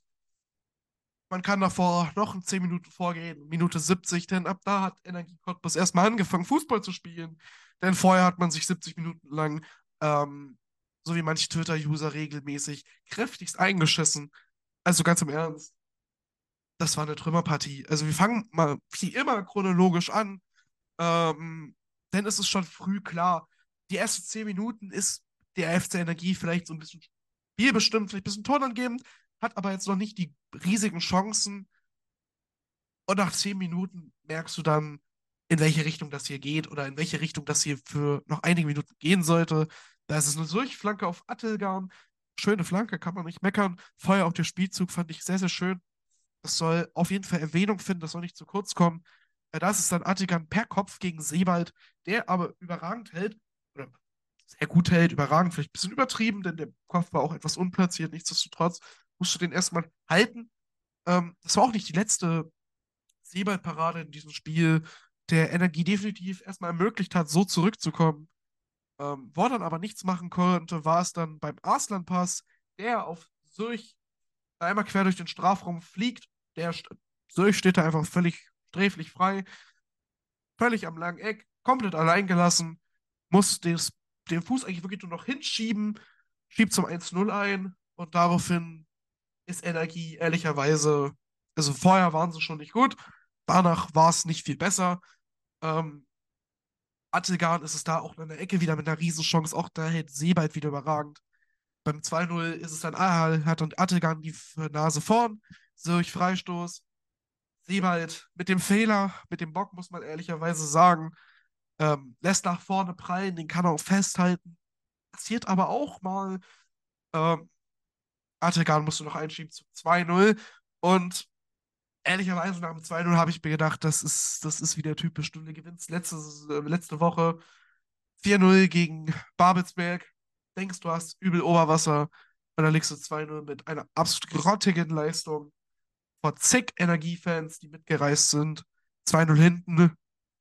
Man kann davor noch in zehn Minuten vorgehen, Minute siebzig, denn ab da hat Energie Cottbus erstmal angefangen, Fußball zu spielen. Denn vorher hat man sich siebzig Minuten lang, ähm, so wie manche Twitter-User regelmäßig, kräftigst eingeschissen. Also ganz im Ernst, das war eine Trümmerpartie. Also wir fangen mal wie immer chronologisch an, ähm, denn es ist schon früh klar, die ersten zehn Minuten ist der F C Energie vielleicht so ein bisschen spielbestimmt, vielleicht ein bisschen tonangebend, hat aber jetzt noch nicht die riesigen Chancen. Und nach zehn Minuten merkst du dann, in welche Richtung das hier geht oder in welche Richtung das hier für noch einige Minuten gehen sollte. Da ist es eine Durchflanke auf Attilgan. Schöne Flanke, kann man nicht meckern. Vorher auch der Spielzug fand ich sehr, sehr schön. Das soll auf jeden Fall Erwähnung finden, das soll nicht zu kurz kommen. Äh, Das ist dann Attilgan per Kopf gegen Sebald, der aber überragend hält, oder sehr gut hält, überragend, vielleicht ein bisschen übertrieben, denn der Kopf war auch etwas unplatziert. Nichtsdestotrotz musst du den erstmal halten. Ähm, das war auch nicht die letzte Sebald-Parade in diesem Spiel, der Energie definitiv erstmal ermöglicht hat, so zurückzukommen. Ähm, wo er dann aber nichts machen konnte, war es dann beim Arslan-Pass, der auf Zürich einmal quer durch den Strafraum fliegt. Der St Zürich steht da einfach völlig sträflich frei, völlig am langen Eck, komplett allein gelassen, muss des, den Fuß eigentlich wirklich nur noch hinschieben, schiebt zum eins null ein und daraufhin ist Energie ehrlicherweise, also vorher waren sie schon nicht gut, danach war es nicht viel besser. Ähm, Attilgan ist es da auch in der Ecke wieder mit einer Riesenchance, auch da hält Sebald wieder überragend. Beim zwei null ist es dann Ahal, hat dann Attilgan die Nase vorn, durch Freistoß. Sebald mit dem Fehler, mit dem Bock, muss man ehrlicherweise sagen, ähm, lässt nach vorne prallen, den kann er auch festhalten. Passiert aber auch mal. Ähm, Attilgan musste noch einschieben zu zwei null. Und ehrlicherweise nach dem zwei null habe ich mir gedacht, das ist, das ist wieder typisch. Du gewinnst letzte, äh, letzte Woche vier null gegen Babelsberg. Denkst, du hast übel Oberwasser. Und dann legst du zwei null mit einer absolut grottigen Leistung vor zig Energiefans, die mitgereist sind. zwei null hinten.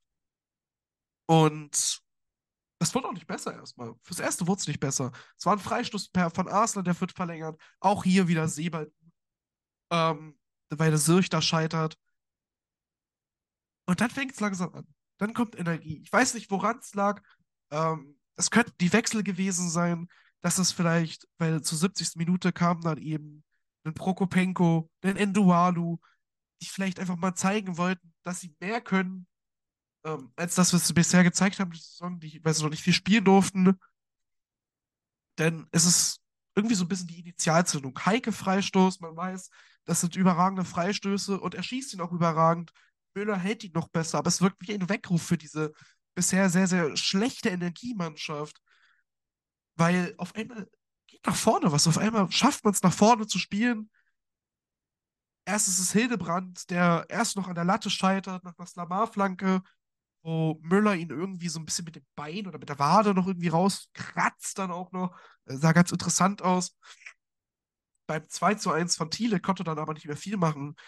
Und es wurde auch nicht besser erstmal. Fürs Erste wurde es nicht besser. Es war ein Freistoß per, von Arsenal, der wird verlängert. Auch hier wieder Sebald, ähm, weil der Sirch da scheitert. Und dann fängt es langsam an. Dann kommt Energie. Ich weiß nicht, woran es lag. Ähm, es könnten die Wechsel gewesen sein, dass es vielleicht, weil zur siebzigsten Minute kam dann eben ein Prokopenko, ein Endualu, die vielleicht einfach mal zeigen wollten, dass sie mehr können, ähm, als das, was sie bisher gezeigt haben, die Saison, die, weil sie noch nicht viel spielen durften. Denn es ist irgendwie so ein bisschen die Initialzündung. Heike Freistoß, man weiß, das sind überragende Freistöße und er schießt ihn auch überragend. Müller hält ihn noch besser, aber es wirkt wie ein Weckruf für diese bisher sehr, sehr schlechte Energiemannschaft, weil auf einmal geht nach vorne was, auf einmal schafft man es nach vorne zu spielen. Erst ist es Hildebrand, der erst noch an der Latte scheitert, nach einer Slamar-Flanke, wo Müller ihn irgendwie so ein bisschen mit dem Bein oder mit der Wade noch irgendwie rauskratzt, dann auch noch. Äh, Sah ganz interessant aus. Beim zwei zu eins von Thiele konnte dann aber nicht mehr viel machen.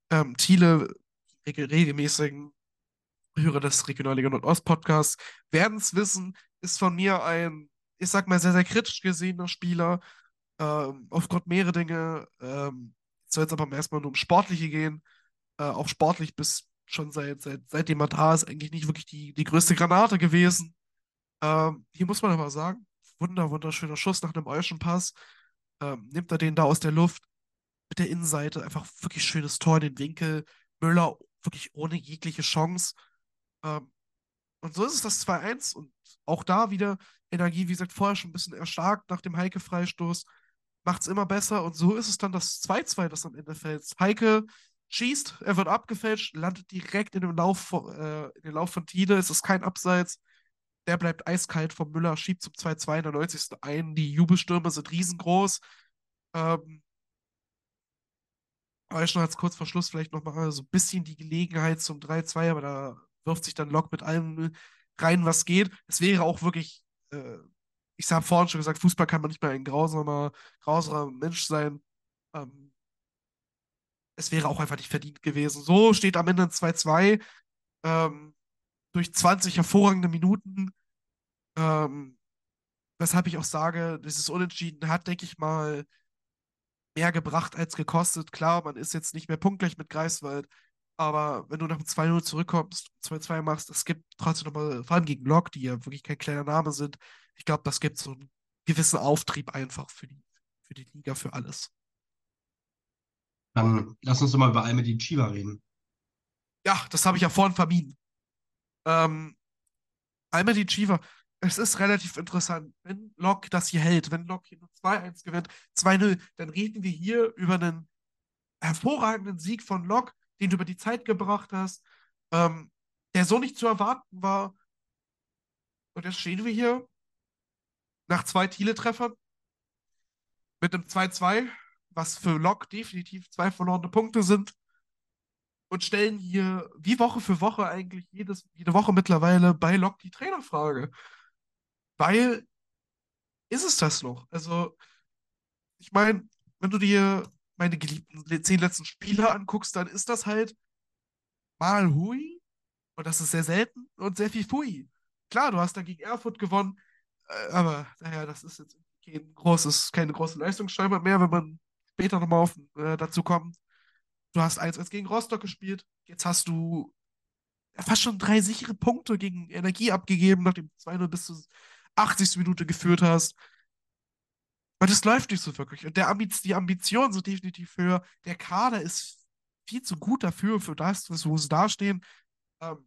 Ähm, Thiele, reg- regelmäßigen Hörer des Regionalliga Nordost Podcasts, werden es wissen, ist von mir ein, ich sag mal, sehr, sehr kritisch gesehener Spieler, ähm, aufgrund mehrerer Dinge. Ähm, es soll jetzt aber erstmal nur um Sportliche gehen. Äh, auch sportlich bis schon seit, seit, seitdem er da ist, eigentlich nicht wirklich die, die größte Granate gewesen. Ähm, hier muss man aber sagen, wunder, wunderschöner Schuss nach einem Euschenpass. Ähm, nimmt er den da aus der Luft mit der Innenseite, einfach wirklich schönes Tor in den Winkel. Müller wirklich ohne jegliche Chance. Ähm, und so ist es das zwei eins und auch da wieder Energie, wie gesagt, vorher schon ein bisschen erstarkt nach dem Heike-Freistoß, macht es immer besser und so ist es dann das zwei zwei, das am Ende fällt. Heike schießt, er wird abgefälscht, landet direkt in den Lauf, von- äh, in den Lauf von Tide, es ist kein Abseits, der bleibt eiskalt vom Müller, schiebt zum zwei zwei in der neunzigsten ein, die Jubelstürme sind riesengroß. Ähm, Euschner hat es kurz vor Schluss vielleicht nochmal so ein bisschen die Gelegenheit zum drei zwei, aber da wirft sich dann Lok mit allem rein, was geht. Es wäre auch wirklich, äh, ich habe vorhin schon gesagt, Fußball kann man nicht mehr ein grausamer, grausamer Mensch sein. Ähm, Es wäre auch einfach nicht verdient gewesen. So steht am Ende ein zwei zwei, ähm, durch zwanzig hervorragende Minuten. Ähm, Weshalb ich auch sage, dieses Unentschieden hat, denke ich mal, mehr gebracht als gekostet. Klar, man ist jetzt nicht mehr punktgleich mit Greifswald, aber wenn du nach dem zwei null zurückkommst, zwei zwei machst, es gibt trotzdem nochmal, vor allem gegen Lok, die ja wirklich kein kleiner Name sind, ich glaube, das gibt so einen gewissen Auftrieb einfach für die, für die Liga, für alles. Dann lass uns doch mal über Almedin Chiva reden. Ja, das habe ich ja vorhin vermieden. Ähm, Almedy Chiva, es ist relativ interessant. Wenn Lok das hier hält, wenn Lok hier nur zwei eins gewinnt, zwei null, dann reden wir hier über einen hervorragenden Sieg von Lok, den du über die Zeit gebracht hast, ähm, der so nicht zu erwarten war. Und jetzt stehen wir hier nach zwei Thiele-Treffern mit einem zwei zwei, was für Lok definitiv zwei verlorene Punkte sind, und stellen hier wie Woche für Woche eigentlich jedes, jede Woche mittlerweile bei Lok die Trainerfrage. Weil ist es das noch? Also, ich meine, wenn du dir meine geliebten le- zehn letzten Spiele anguckst, dann ist das halt mal Hui und das ist sehr selten und sehr viel Fui. Klar, du hast dann gegen Erfurt gewonnen, äh, aber naja, das ist jetzt kein großes, keine große Leistungssteigerung mehr, wenn man später nochmal auf, äh, dazu kommt. Du hast eins eins gegen Rostock gespielt, jetzt hast du fast schon drei sichere Punkte gegen Energie abgegeben, nachdem du zwei null bis zur achtzigsten Minute geführt hast. Weil das läuft nicht so wirklich. Und der Ambiz die Ambitionen sind definitiv höher. Der Kader ist viel zu gut dafür, für das, wo sie dastehen. Ähm,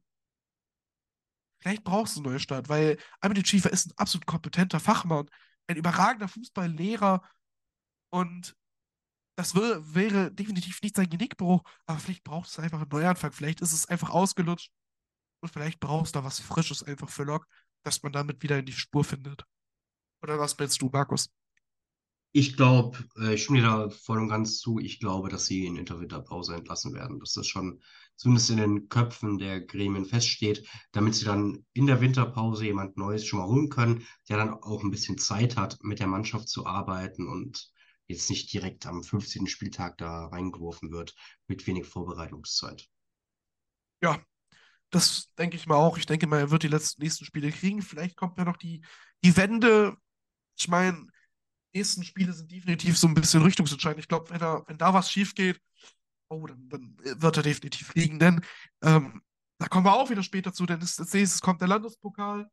Vielleicht brauchst du einen Neustart, weil Amity Schiefer ist ein absolut kompetenter Fachmann, ein überragender Fußballlehrer und das wär, wäre definitiv nicht sein Genickbruch, aber vielleicht brauchst du einfach einen Neuanfang. Vielleicht ist es einfach ausgelutscht und vielleicht brauchst du da was Frisches einfach für Lok, dass man damit wieder in die Spur findet. Oder was meinst du, Markus? Ich glaube, äh, ich stimme dir da voll und ganz zu. Ich glaube, dass sie in Interwinterpause entlassen werden. Dass das schon zumindest in den Köpfen der Gremien feststeht, damit sie dann in der Winterpause jemand Neues schon mal holen können, der dann auch ein bisschen Zeit hat, mit der Mannschaft zu arbeiten und jetzt nicht direkt am fünfzehnten Spieltag da reingeworfen wird mit wenig Vorbereitungszeit. Ja, das denke ich mal auch. Ich denke mal, er wird die letzten nächsten Spiele kriegen. Vielleicht kommt ja noch die, die Wende. Ich meine, nächsten Spiele sind definitiv so ein bisschen richtungsentscheidend. Ich glaube, wenn, er, wenn da was schief geht, oh, dann, dann wird er definitiv liegen. Denn ähm, da kommen wir auch wieder später zu, denn es, als nächstes kommt der Landespokal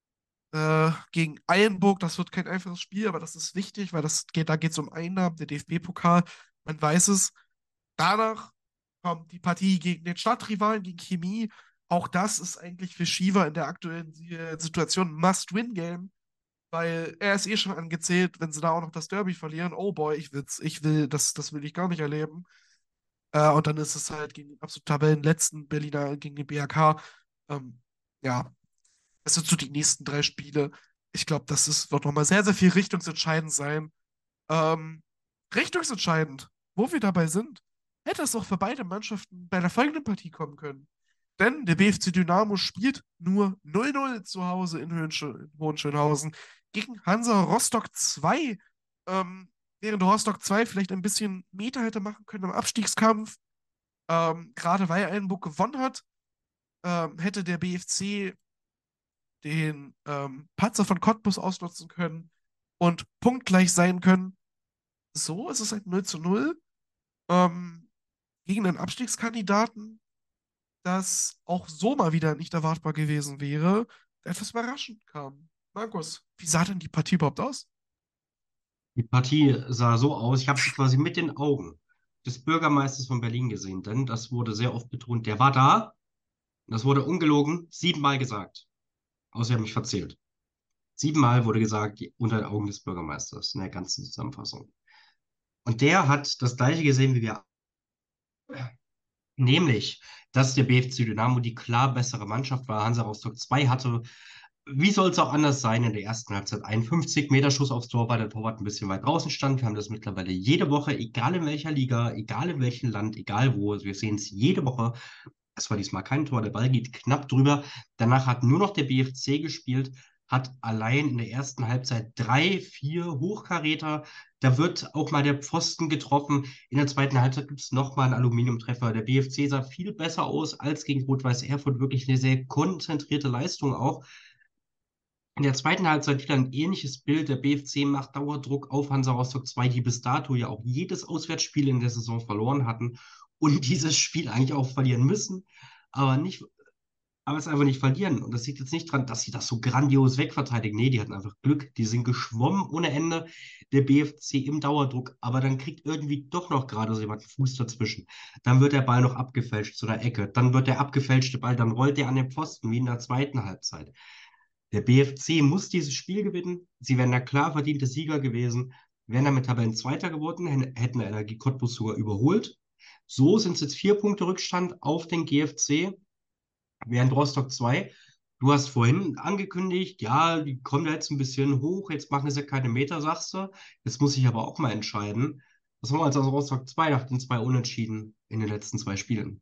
äh, gegen Eilenburg. Das wird kein einfaches Spiel, aber das ist wichtig, weil das geht, da geht es um Einnahmen, der D F B-Pokal. Man weiß es. Danach kommt die Partie gegen den Stadtrivalen, gegen Chemie. Auch das ist eigentlich für Shiva in der aktuellen äh, Situation ein Must-Win-Game, weil er ist eh schon angezählt, wenn sie da auch noch das Derby verlieren. Oh boy, ich will's, ich will, das, das will ich gar nicht erleben. Äh, und dann ist es halt gegen den absolut Tabellenletzten Berliner, gegen den B R K. Ähm, ja, das sind so die nächsten drei Spiele. Ich glaube, das ist, wird nochmal sehr, sehr viel richtungsentscheidend sein. Ähm, Richtungsentscheidend, wo wir dabei sind, hätte es auch für beide Mannschaften bei der folgenden Partie kommen können. Denn der B F C Dynamo spielt nur null null zu Hause in, Höhensch- in Hohenschönhausen gegen Hansa Rostock zwei. Ähm, während Rostock zwei vielleicht ein bisschen Meter hätte machen können im Abstiegskampf, Ähm, gerade weil Eilenburg gewonnen hat, ähm, hätte der B F C den ähm, Patzer von Cottbus ausnutzen können und punktgleich sein können. So ist es ein null zu null ähm, gegen einen Abstiegskandidaten, das auch so mal wieder nicht erwartbar gewesen wäre, der etwas überraschend kam. Markus, wie sah denn die Partie überhaupt aus? Die Partie sah so aus, ich habe sie quasi mit den Augen des Bürgermeisters von Berlin gesehen, denn das wurde sehr oft betont. Der war da, das wurde ungelogen siebenmal gesagt. Außer ich habe mich verzählt. Siebenmal wurde gesagt, die- unter den Augen des Bürgermeisters in der ganzen Zusammenfassung. Und der hat das Gleiche gesehen wie wir, nämlich, dass der B F C Dynamo die klar bessere Mannschaft war. Hansa Rostock zwei hatte, wie soll es auch anders sein, in der ersten Halbzeit einen fünfzig Meter Schuss aufs Tor, weil der Torwart ein bisschen weit draußen stand. Wir haben das mittlerweile jede Woche, egal in welcher Liga, egal in welchem Land, egal wo. Wir sehen es jede Woche. Es war diesmal kein Tor, der Ball geht knapp drüber. Danach hat nur noch der B F C gespielt, hat allein in der ersten Halbzeit drei, vier Hochkaräter. Da wird auch mal der Pfosten getroffen. In der zweiten Halbzeit gibt es nochmal einen Aluminiumtreffer. Der B F C sah viel besser aus als gegen Rot-Weiß Erfurt. Wirklich eine sehr konzentrierte Leistung auch. In der zweiten Halbzeit wieder ein ähnliches Bild. Der B F C macht Dauerdruck auf Hansa Rostock zwei, die bis dato ja auch jedes Auswärtsspiel in der Saison verloren hatten und dieses Spiel eigentlich auch verlieren müssen, aber nicht, aber es einfach nicht verlieren. Und das liegt jetzt nicht dran, dass sie das so grandios wegverteidigen. Nee, die hatten einfach Glück. Die sind geschwommen ohne Ende. Der B F C im Dauerdruck, aber dann kriegt irgendwie doch noch gerade so jemand einen Fuß dazwischen. Dann wird der Ball noch abgefälscht zu einer Ecke. Dann wird der abgefälschte Ball, dann rollt der an den Pfosten, wie in der zweiten Halbzeit. Der B F C muss dieses Spiel gewinnen. Sie wären der klar verdiente Sieger gewesen, wären damit Tabellenzweiter geworden, hätten der Energie Cottbus sogar überholt. So sind es jetzt vier Punkte Rückstand auf den G F C, während Rostock zwei. Du hast vorhin angekündigt, ja, die kommen da jetzt ein bisschen hoch, jetzt machen es ja keine Meter, sagst du. Jetzt muss ich aber auch mal entscheiden. Was haben wir jetzt aus Rostock zwei nach den zwei Unentschieden in den letzten zwei Spielen?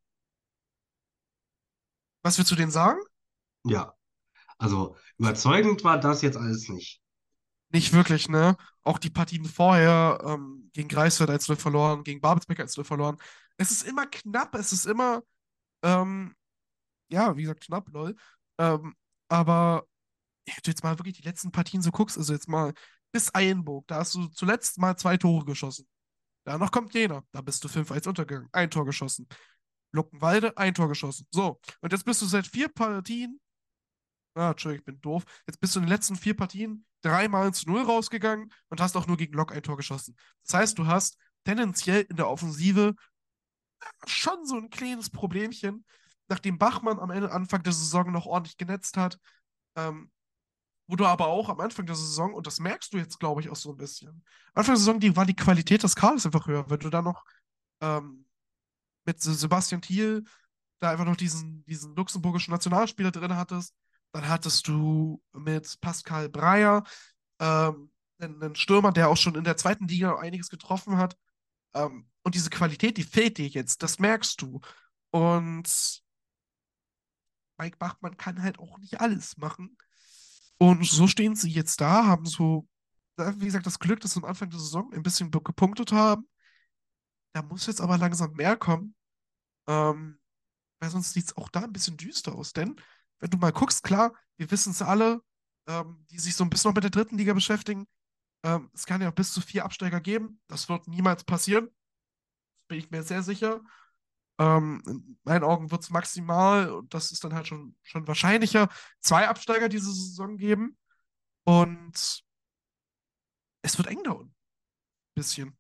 Was willst du denen sagen? Ja, also überzeugend war das jetzt alles nicht. Nicht wirklich, ne? Auch die Partien vorher, ähm, gegen Greifswald eins zu null verloren, gegen Babelsberg eins zu null verloren. Es ist immer knapp, es ist immer, ähm, ja, wie gesagt, knapp, lol. Ähm, aber ja, wenn du jetzt mal wirklich die letzten Partien so guckst, also jetzt mal bis Eilenburg, da hast du zuletzt mal zwei Tore geschossen. Danach kommt Jena, da bist du fünf eins untergegangen, ein Tor geschossen. Luckenwalde, ein Tor geschossen. So, und jetzt bist du seit vier Partien, ah, Entschuldigung, ich bin doof, jetzt bist du in den letzten vier Partien dreimal zu null rausgegangen und hast auch nur gegen Lok ein Tor geschossen. Das heißt, du hast tendenziell in der Offensive schon so ein kleines Problemchen, nachdem Bachmann am Ende Anfang der Saison noch ordentlich genetzt hat. Ähm, Wo du aber auch am Anfang der Saison, und das merkst du jetzt, glaube ich, auch so ein bisschen, am Anfang der Saison die, war die Qualität des Kaders einfach höher. Wenn du da noch ähm, mit Se- Sebastian Thiel da einfach noch diesen, diesen luxemburgischen Nationalspieler drin hattest, dann hattest du mit Pascal Breyer ähm, einen, einen Stürmer, der auch schon in der zweiten Liga einiges getroffen hat. Ähm, und diese Qualität, die fehlt dir jetzt, das merkst du. Und Mike Bachmann kann halt auch nicht alles machen. Und so stehen sie jetzt da, haben so, äh, wie gesagt, das Glück, dass sie am Anfang der Saison ein bisschen be- gepunktet haben. Da muss jetzt aber langsam mehr kommen, ähm, weil sonst sieht es auch da ein bisschen düster aus. Denn, wenn du mal guckst, klar, wir wissen es alle, ähm, die sich so ein bisschen noch mit der dritten Liga beschäftigen, ähm, es kann ja auch bis zu vier Absteiger geben. Das wird niemals passieren, bin ich mir sehr sicher. Ähm, in meinen Augen wird es maximal, und das ist dann halt schon, schon wahrscheinlicher, zwei Absteiger diese Saison geben. Und es wird eng da unten. Bisschen.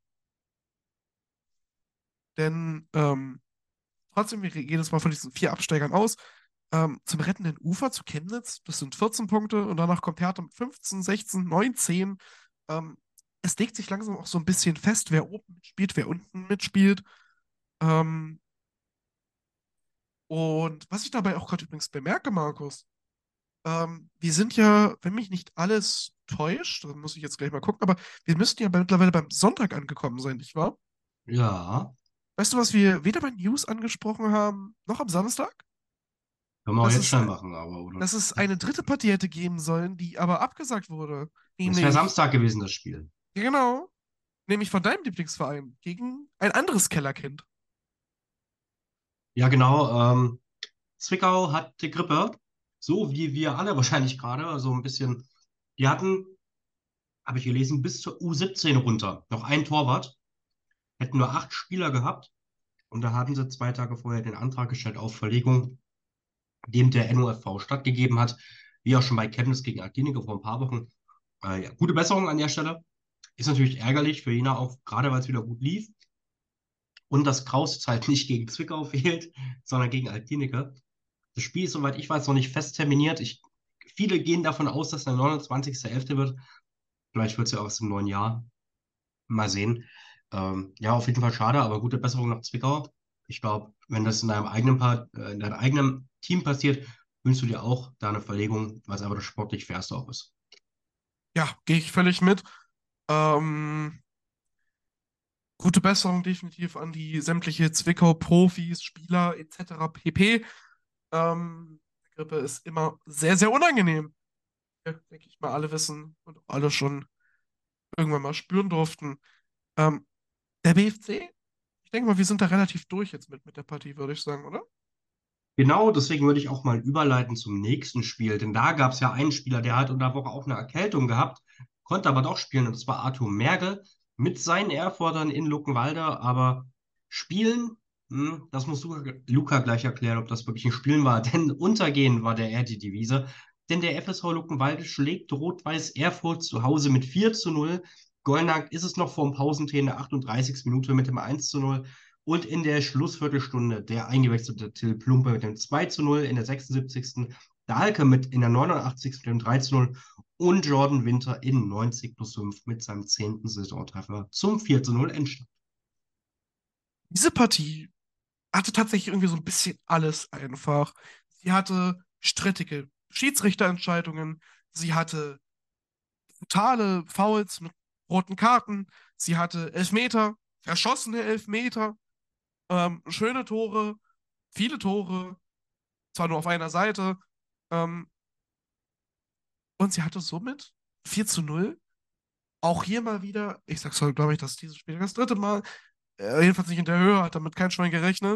Denn ähm, trotzdem, wir gehen jetzt mal von diesen vier Absteigern aus. Ähm, zum rettenden Ufer zu Chemnitz, das sind vierzehn Punkte und danach kommt Hertha mit fünfzehn, sechzehn, neunzehn. Ähm, Es legt sich langsam auch so ein bisschen fest, wer oben mitspielt, wer unten mitspielt. Ähm, und was ich dabei auch gerade übrigens bemerke, Markus, ähm, wir sind ja, wenn mich nicht alles täuscht, da muss ich jetzt gleich mal gucken, aber wir müssten ja mittlerweile beim Sonntag angekommen sein, nicht wahr? Ja, Weißt du, was wir weder bei News angesprochen haben, noch am Samstag? können wir auch Dass jetzt es, schnell machen, aber, oder? dass es eine dritte Partie hätte geben sollen, die aber abgesagt wurde. Es wäre Nämlich, Samstag gewesen, das Spiel. ja, genau, nämlich von deinem Lieblingsverein gegen ein anderes Kellerkind. Ja, genau. Ähm, Zwickau hat die Grippe, so wie wir alle wahrscheinlich gerade. Also ein bisschen. Die hatten, habe ich gelesen, bis zur U siebzehn runter. Noch ein Torwart. Hätten nur acht Spieler gehabt. Und da haben sie zwei Tage vorher den Antrag gestellt auf Verlegung, dem der N O F V stattgegeben hat. Wie auch schon bei Chemnitz gegen Altinike vor ein paar Wochen. Äh, ja, gute Besserung an der Stelle. Ist natürlich ärgerlich für Jena auch, gerade weil es wieder gut lief. Und dass Kraus jetzt halt nicht gegen Zwickau fehlt, sondern gegen Altinike. Das Spiel ist, soweit ich weiß, noch nicht fest terminiert. Ich, viele gehen davon aus, dass der neunundzwanzigster elfter wird. Vielleicht wird es ja auch erst im neuen Jahr. Mal sehen. Ähm, ja, auf jeden Fall schade, aber gute Besserung nach Zwickau. Ich glaube, wenn das in deinem eigenen Part, äh, in deinem eigenen Team passiert, wünschst du dir auch da eine Verlegung, weil es einfach das sportlich Fairste auch ist. Ja, gehe ich völlig mit. Ähm, Gute Besserung definitiv an die sämtliche Zwickau-Profis, Spieler et cetera pp. Ähm, Grippe ist immer sehr, sehr unangenehm. Ja, denke ich mal, alle wissen und alle schon irgendwann mal spüren durften. Ähm, Der B F C, ich denke mal, wir sind da relativ durch jetzt mit, mit der Partie, würde ich sagen, oder? Genau, deswegen würde ich auch mal überleiten zum nächsten Spiel, denn da gab es ja einen Spieler, der hat unter der Woche auch eine Erkältung gehabt, konnte aber doch spielen, und zwar Arthur Mergel mit seinen Erfordern in Luckenwalde, aber spielen, hm, das muss Luca, Luca gleich erklären, ob das wirklich ein Spielen war, denn untergehen war der eher die Devise, denn der F S V Luckenwalde schlägt Rot-Weiß Erfurt zu Hause mit vier zu null. Gollnack ist es noch vor dem Pausentor in der achtunddreißigsten Minute mit dem eins zu null. Und in der Schlussviertelstunde der eingewechselte Till Plumpe mit dem zwei zu null in der sechsundsiebzigsten. Dahlke mit in der neunundachtzigsten mit dem drei zu null und Jordan Winter in neunzig plus fünf mit seinem zehnten Saisontreffer zum vier zu null Endstand. Diese Partie hatte tatsächlich irgendwie so ein bisschen alles einfach. Sie hatte strittige Schiedsrichterentscheidungen, sie hatte brutale Fouls mit roten Karten, sie hatte Elfmeter, verschossene Elfmeter, ähm, schöne Tore, viele Tore, zwar nur auf einer Seite, ähm, und sie hatte somit vier zu null. Auch hier mal wieder, ich sag's heute, glaube ich, dass dieses Spiel das dritte Mal, äh, jedenfalls nicht in der Höhe, hat damit kein Schwein gerechnet.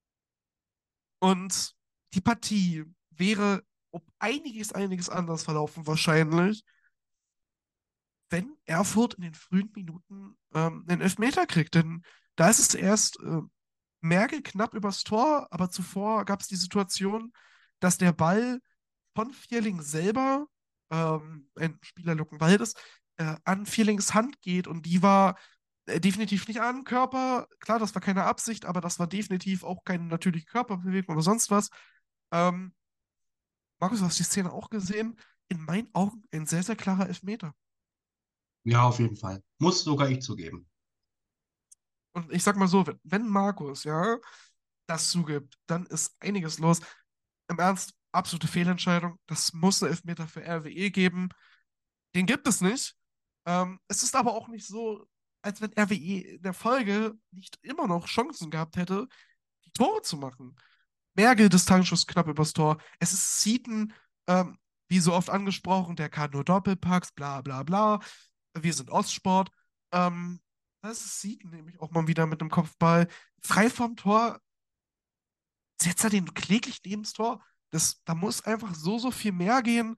Und die Partie wäre um einiges, einiges anders verlaufen, wahrscheinlich, wenn Erfurt in den frühen Minuten ähm, einen Elfmeter kriegt. Denn da ist es zuerst äh, Merkel knapp übers Tor, aber zuvor gab es die Situation, dass der Ball von Vierling selber, ähm, ein Spieler Luckenwaldes, äh, an Vierlings Hand geht und die war äh, definitiv nicht an Körper. Klar, das war keine Absicht, aber das war definitiv auch keine natürliche Körperbewegung oder sonst was. Ähm, Markus, du hast die Szene auch gesehen. In meinen Augen ein sehr, sehr klarer Elfmeter. Ja, auf jeden Fall. Muss sogar ich zugeben. Und ich sag mal so, wenn, wenn Markus, ja, das zugibt, dann ist einiges los. Im Ernst, absolute Fehlentscheidung. Das muss einen Elfmeter für R W E geben. Den gibt es nicht. Ähm, es ist aber auch nicht so, als wenn R W E in der Folge nicht immer noch Chancen gehabt hätte, die Tore zu machen. Merkel, Distanzschuss knapp übers Tor. Es ist Seaton, ähm, wie so oft angesprochen, der kann nur Doppelpacks, bla bla bla. Wir sind Ostsport. Ähm, Das ist Seaton nämlich auch mal wieder mit dem Kopfball. Frei vom Tor setzt er den kläglich neben das Tor. Das, da muss einfach so, so viel mehr gehen.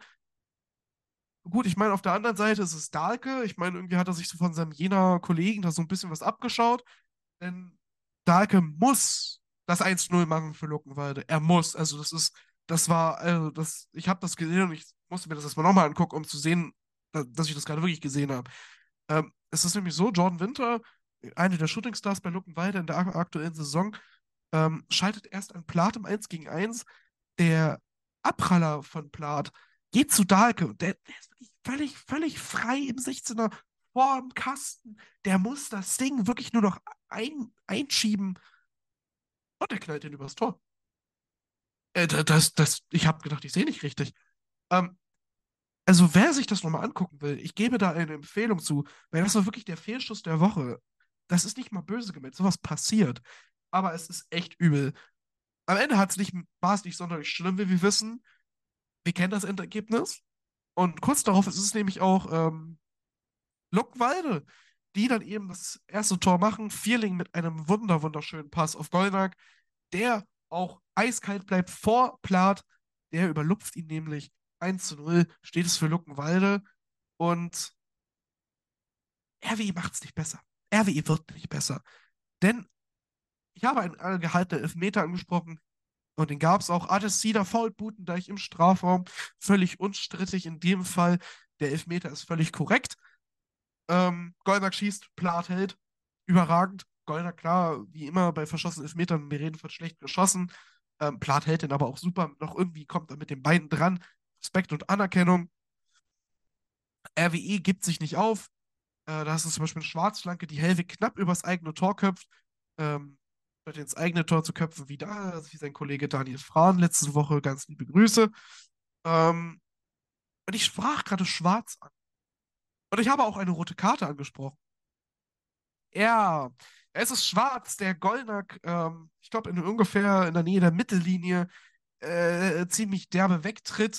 Gut, ich meine, auf der anderen Seite ist es Dahlke. Ich meine, irgendwie hat er sich so von seinem Jena-Kollegen da so ein bisschen was abgeschaut. Denn Dahlke muss das eins null machen für Luckenwalde. Er muss. Also, das ist, das war, also, das, ich habe das gesehen und ich musste mir das erstmal nochmal angucken, um zu sehen, da- dass ich das gerade wirklich gesehen habe. Ähm, es ist nämlich so, Jordan Winter, eine der Shootingstars bei Luckenwalde in der ak- aktuellen Saison, ähm, schaltet erst an Plath im eins gegen eins. Der Abpraller von Plath geht zu Dahlke und der, der ist wirklich völlig, völlig frei im sechzehner vor dem Kasten. Der muss das Ding wirklich nur noch ein, einschieben und der knallt ihn übers Tor. Äh, da- das, das, ich habe gedacht, ich sehe nicht richtig. Ähm, also wer sich das nochmal angucken will, ich gebe da eine Empfehlung zu, weil das war wirklich der Fehlschuss der Woche. Das ist nicht mal böse gemeint, sowas passiert. Aber es ist echt übel. Am Ende hat's nicht, war es nicht sonderlich schlimm, wie wir wissen. Wir kennen das Endergebnis. Und kurz darauf ist es nämlich auch ähm, Luckenwalde, die dann eben das erste Tor machen. Vierling mit einem wunder, wunderschönen Pass auf Gollnack, der auch eiskalt bleibt vor Plath. Der überlupft ihn nämlich eins zu null, steht es für Luckenwalde. Und R W E macht es nicht besser. R W E wird nicht besser. Denn ich habe einen äh, gehaltenen Elfmeter angesprochen und den gab es auch. Adesina fault Butendeich im Strafraum. Völlig unstrittig in dem Fall. Der Elfmeter ist völlig korrekt. Ähm, Gollner schießt, Plath hält. Überragend. Gollner, klar, wie immer bei verschossenen Elfmetern, wir reden von schlecht geschossen. Ähm, Plath hält den aber auch super. Noch irgendwie kommt er mit den beiden dran. Respekt und Anerkennung. R W E gibt sich nicht auf. Äh, da ist es zum Beispiel eine Schwarzflanke, die Hellwig knapp übers eigene Tor köpft. Ähm, statt ins eigene Tor zu köpfen, wie, da, also wie sein Kollege Daniel Frahn letzte Woche. Ganz liebe Grüße. Ähm, und ich sprach gerade Schwarz an. Und ich habe auch eine rote Karte angesprochen. Ja, es ist Schwarz, der Gollnack, ähm, ich glaube, in ungefähr in der Nähe der Mittellinie äh, ziemlich derbe wegtritt.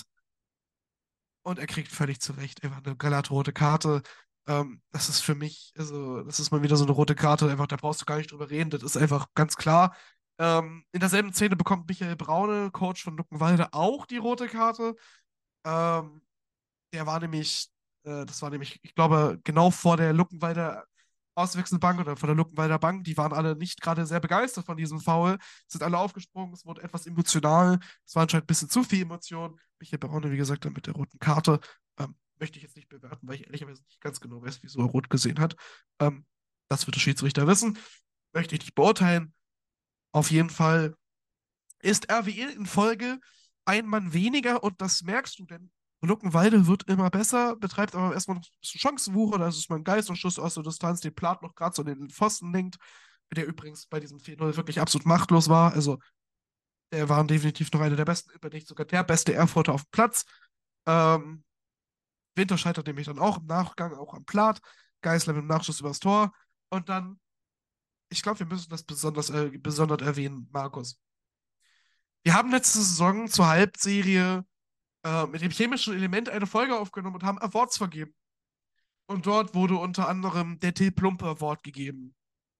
Und er kriegt völlig zurecht einfach eine glatte rote Karte. Ähm, das ist für mich, also, das ist mal wieder so eine rote Karte, einfach, da brauchst du gar nicht drüber reden, das ist einfach ganz klar. Ähm, in derselben Szene bekommt Michael Braune, Coach von Luckenwalde, auch die rote Karte. Ähm, der war nämlich, äh, das war nämlich, ich glaube, genau vor der Luckenwalder Auswechselbank oder vor der Luckenwalder Bank. Die waren alle nicht gerade sehr begeistert von diesem Foul, sind alle aufgesprungen, es wurde etwas emotional. Es war anscheinend ein bisschen zu viel Emotion. Michael Braune, wie gesagt, dann mit der roten Karte. Ähm, möchte ich jetzt nicht bewerten, weil ich ehrlicherweise nicht ganz genau weiß, wieso er rot gesehen hat. Ähm, das wird der Schiedsrichter wissen. Möchte ich nicht beurteilen. Auf jeden Fall ist R W E in Folge ein Mann weniger und das merkst du, denn Luckenwalde wird immer besser, betreibt aber erstmal noch ein bisschen Chancenwucher, da ist es mal ein Geisterschuss aus der Distanz, den Plath noch gerade so in den Pfosten lenkt, der übrigens bei diesem vier null wirklich absolut machtlos war, also der war definitiv noch einer der besten, wenn nicht sogar der beste Erfurter auf dem Platz. Ähm, Winter scheitert nämlich dann auch im Nachgang, auch am Plath, Geißler mit dem Nachschuss übers Tor und dann, ich glaube, wir müssen das besonders, äh, besonders erwähnen, Markus. Wir haben letzte Saison zur Halbserie äh, mit dem chemischen Element eine Folge aufgenommen und haben Awards vergeben. Und dort wurde unter anderem der Till Plumpe Award gegeben.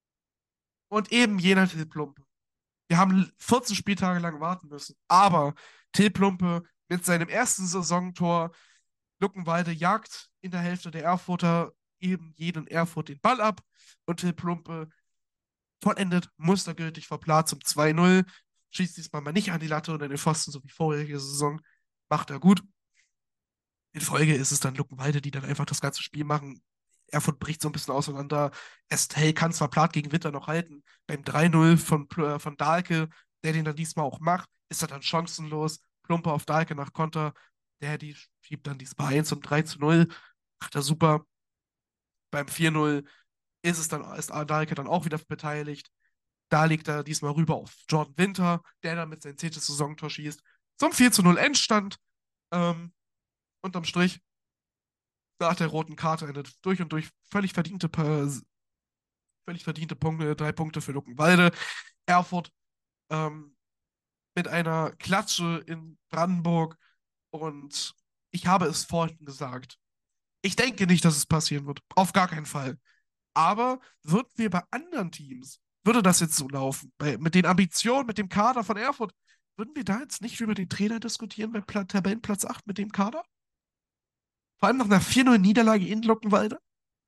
Und eben jener Till Plumpe. Wir haben vierzehn Spieltage lang warten müssen. Aber Till Plumpe mit seinem ersten Saisontor, Luckenwalde jagt in der Hälfte der Erfurter eben jeden Erfurt den Ball ab. Und Till Plumpe vollendet mustergültig vor Plath zum zwei null. Schießt diesmal mal nicht an die Latte oder den Pfosten, so wie vorherige Saison. Macht er gut. In Folge ist es dann Luckenwalde, die dann einfach das ganze Spiel machen. Erfurt bricht so ein bisschen auseinander. Estelle kann zwar Plath gegen Winter noch halten. Beim drei null von, äh, von Dahlke, der den dann diesmal auch macht, ist er dann chancenlos. Plumper auf Dahlke nach Konter. Der die schiebt dann diesmal eins und drei zu null. Macht er super. Beim vier null ist es dann, ist Dahlke dann auch wieder beteiligt. Da liegt er diesmal rüber auf Jordan Winter, der dann mit seinem zehnten Saisontor schießt. Zum vier zu null Endstand. Ähm, unterm Strich nach der roten Karte eine durch und durch völlig verdiente, völlig verdiente Punkte, drei Punkte für Luckenwalde. Erfurt ähm, mit einer Klatsche in Brandenburg und ich habe es vorhin gesagt. Ich denke nicht, dass es passieren wird. Auf gar keinen Fall. Aber würden wir bei anderen Teams, würde das jetzt so laufen, bei, mit den Ambitionen, mit dem Kader von Erfurt, würden wir da jetzt nicht über den Trainer diskutieren bei Pla Tabellenplatz acht mit dem Kader? Vor allem nach einer vier null Niederlage in Luckenwalde?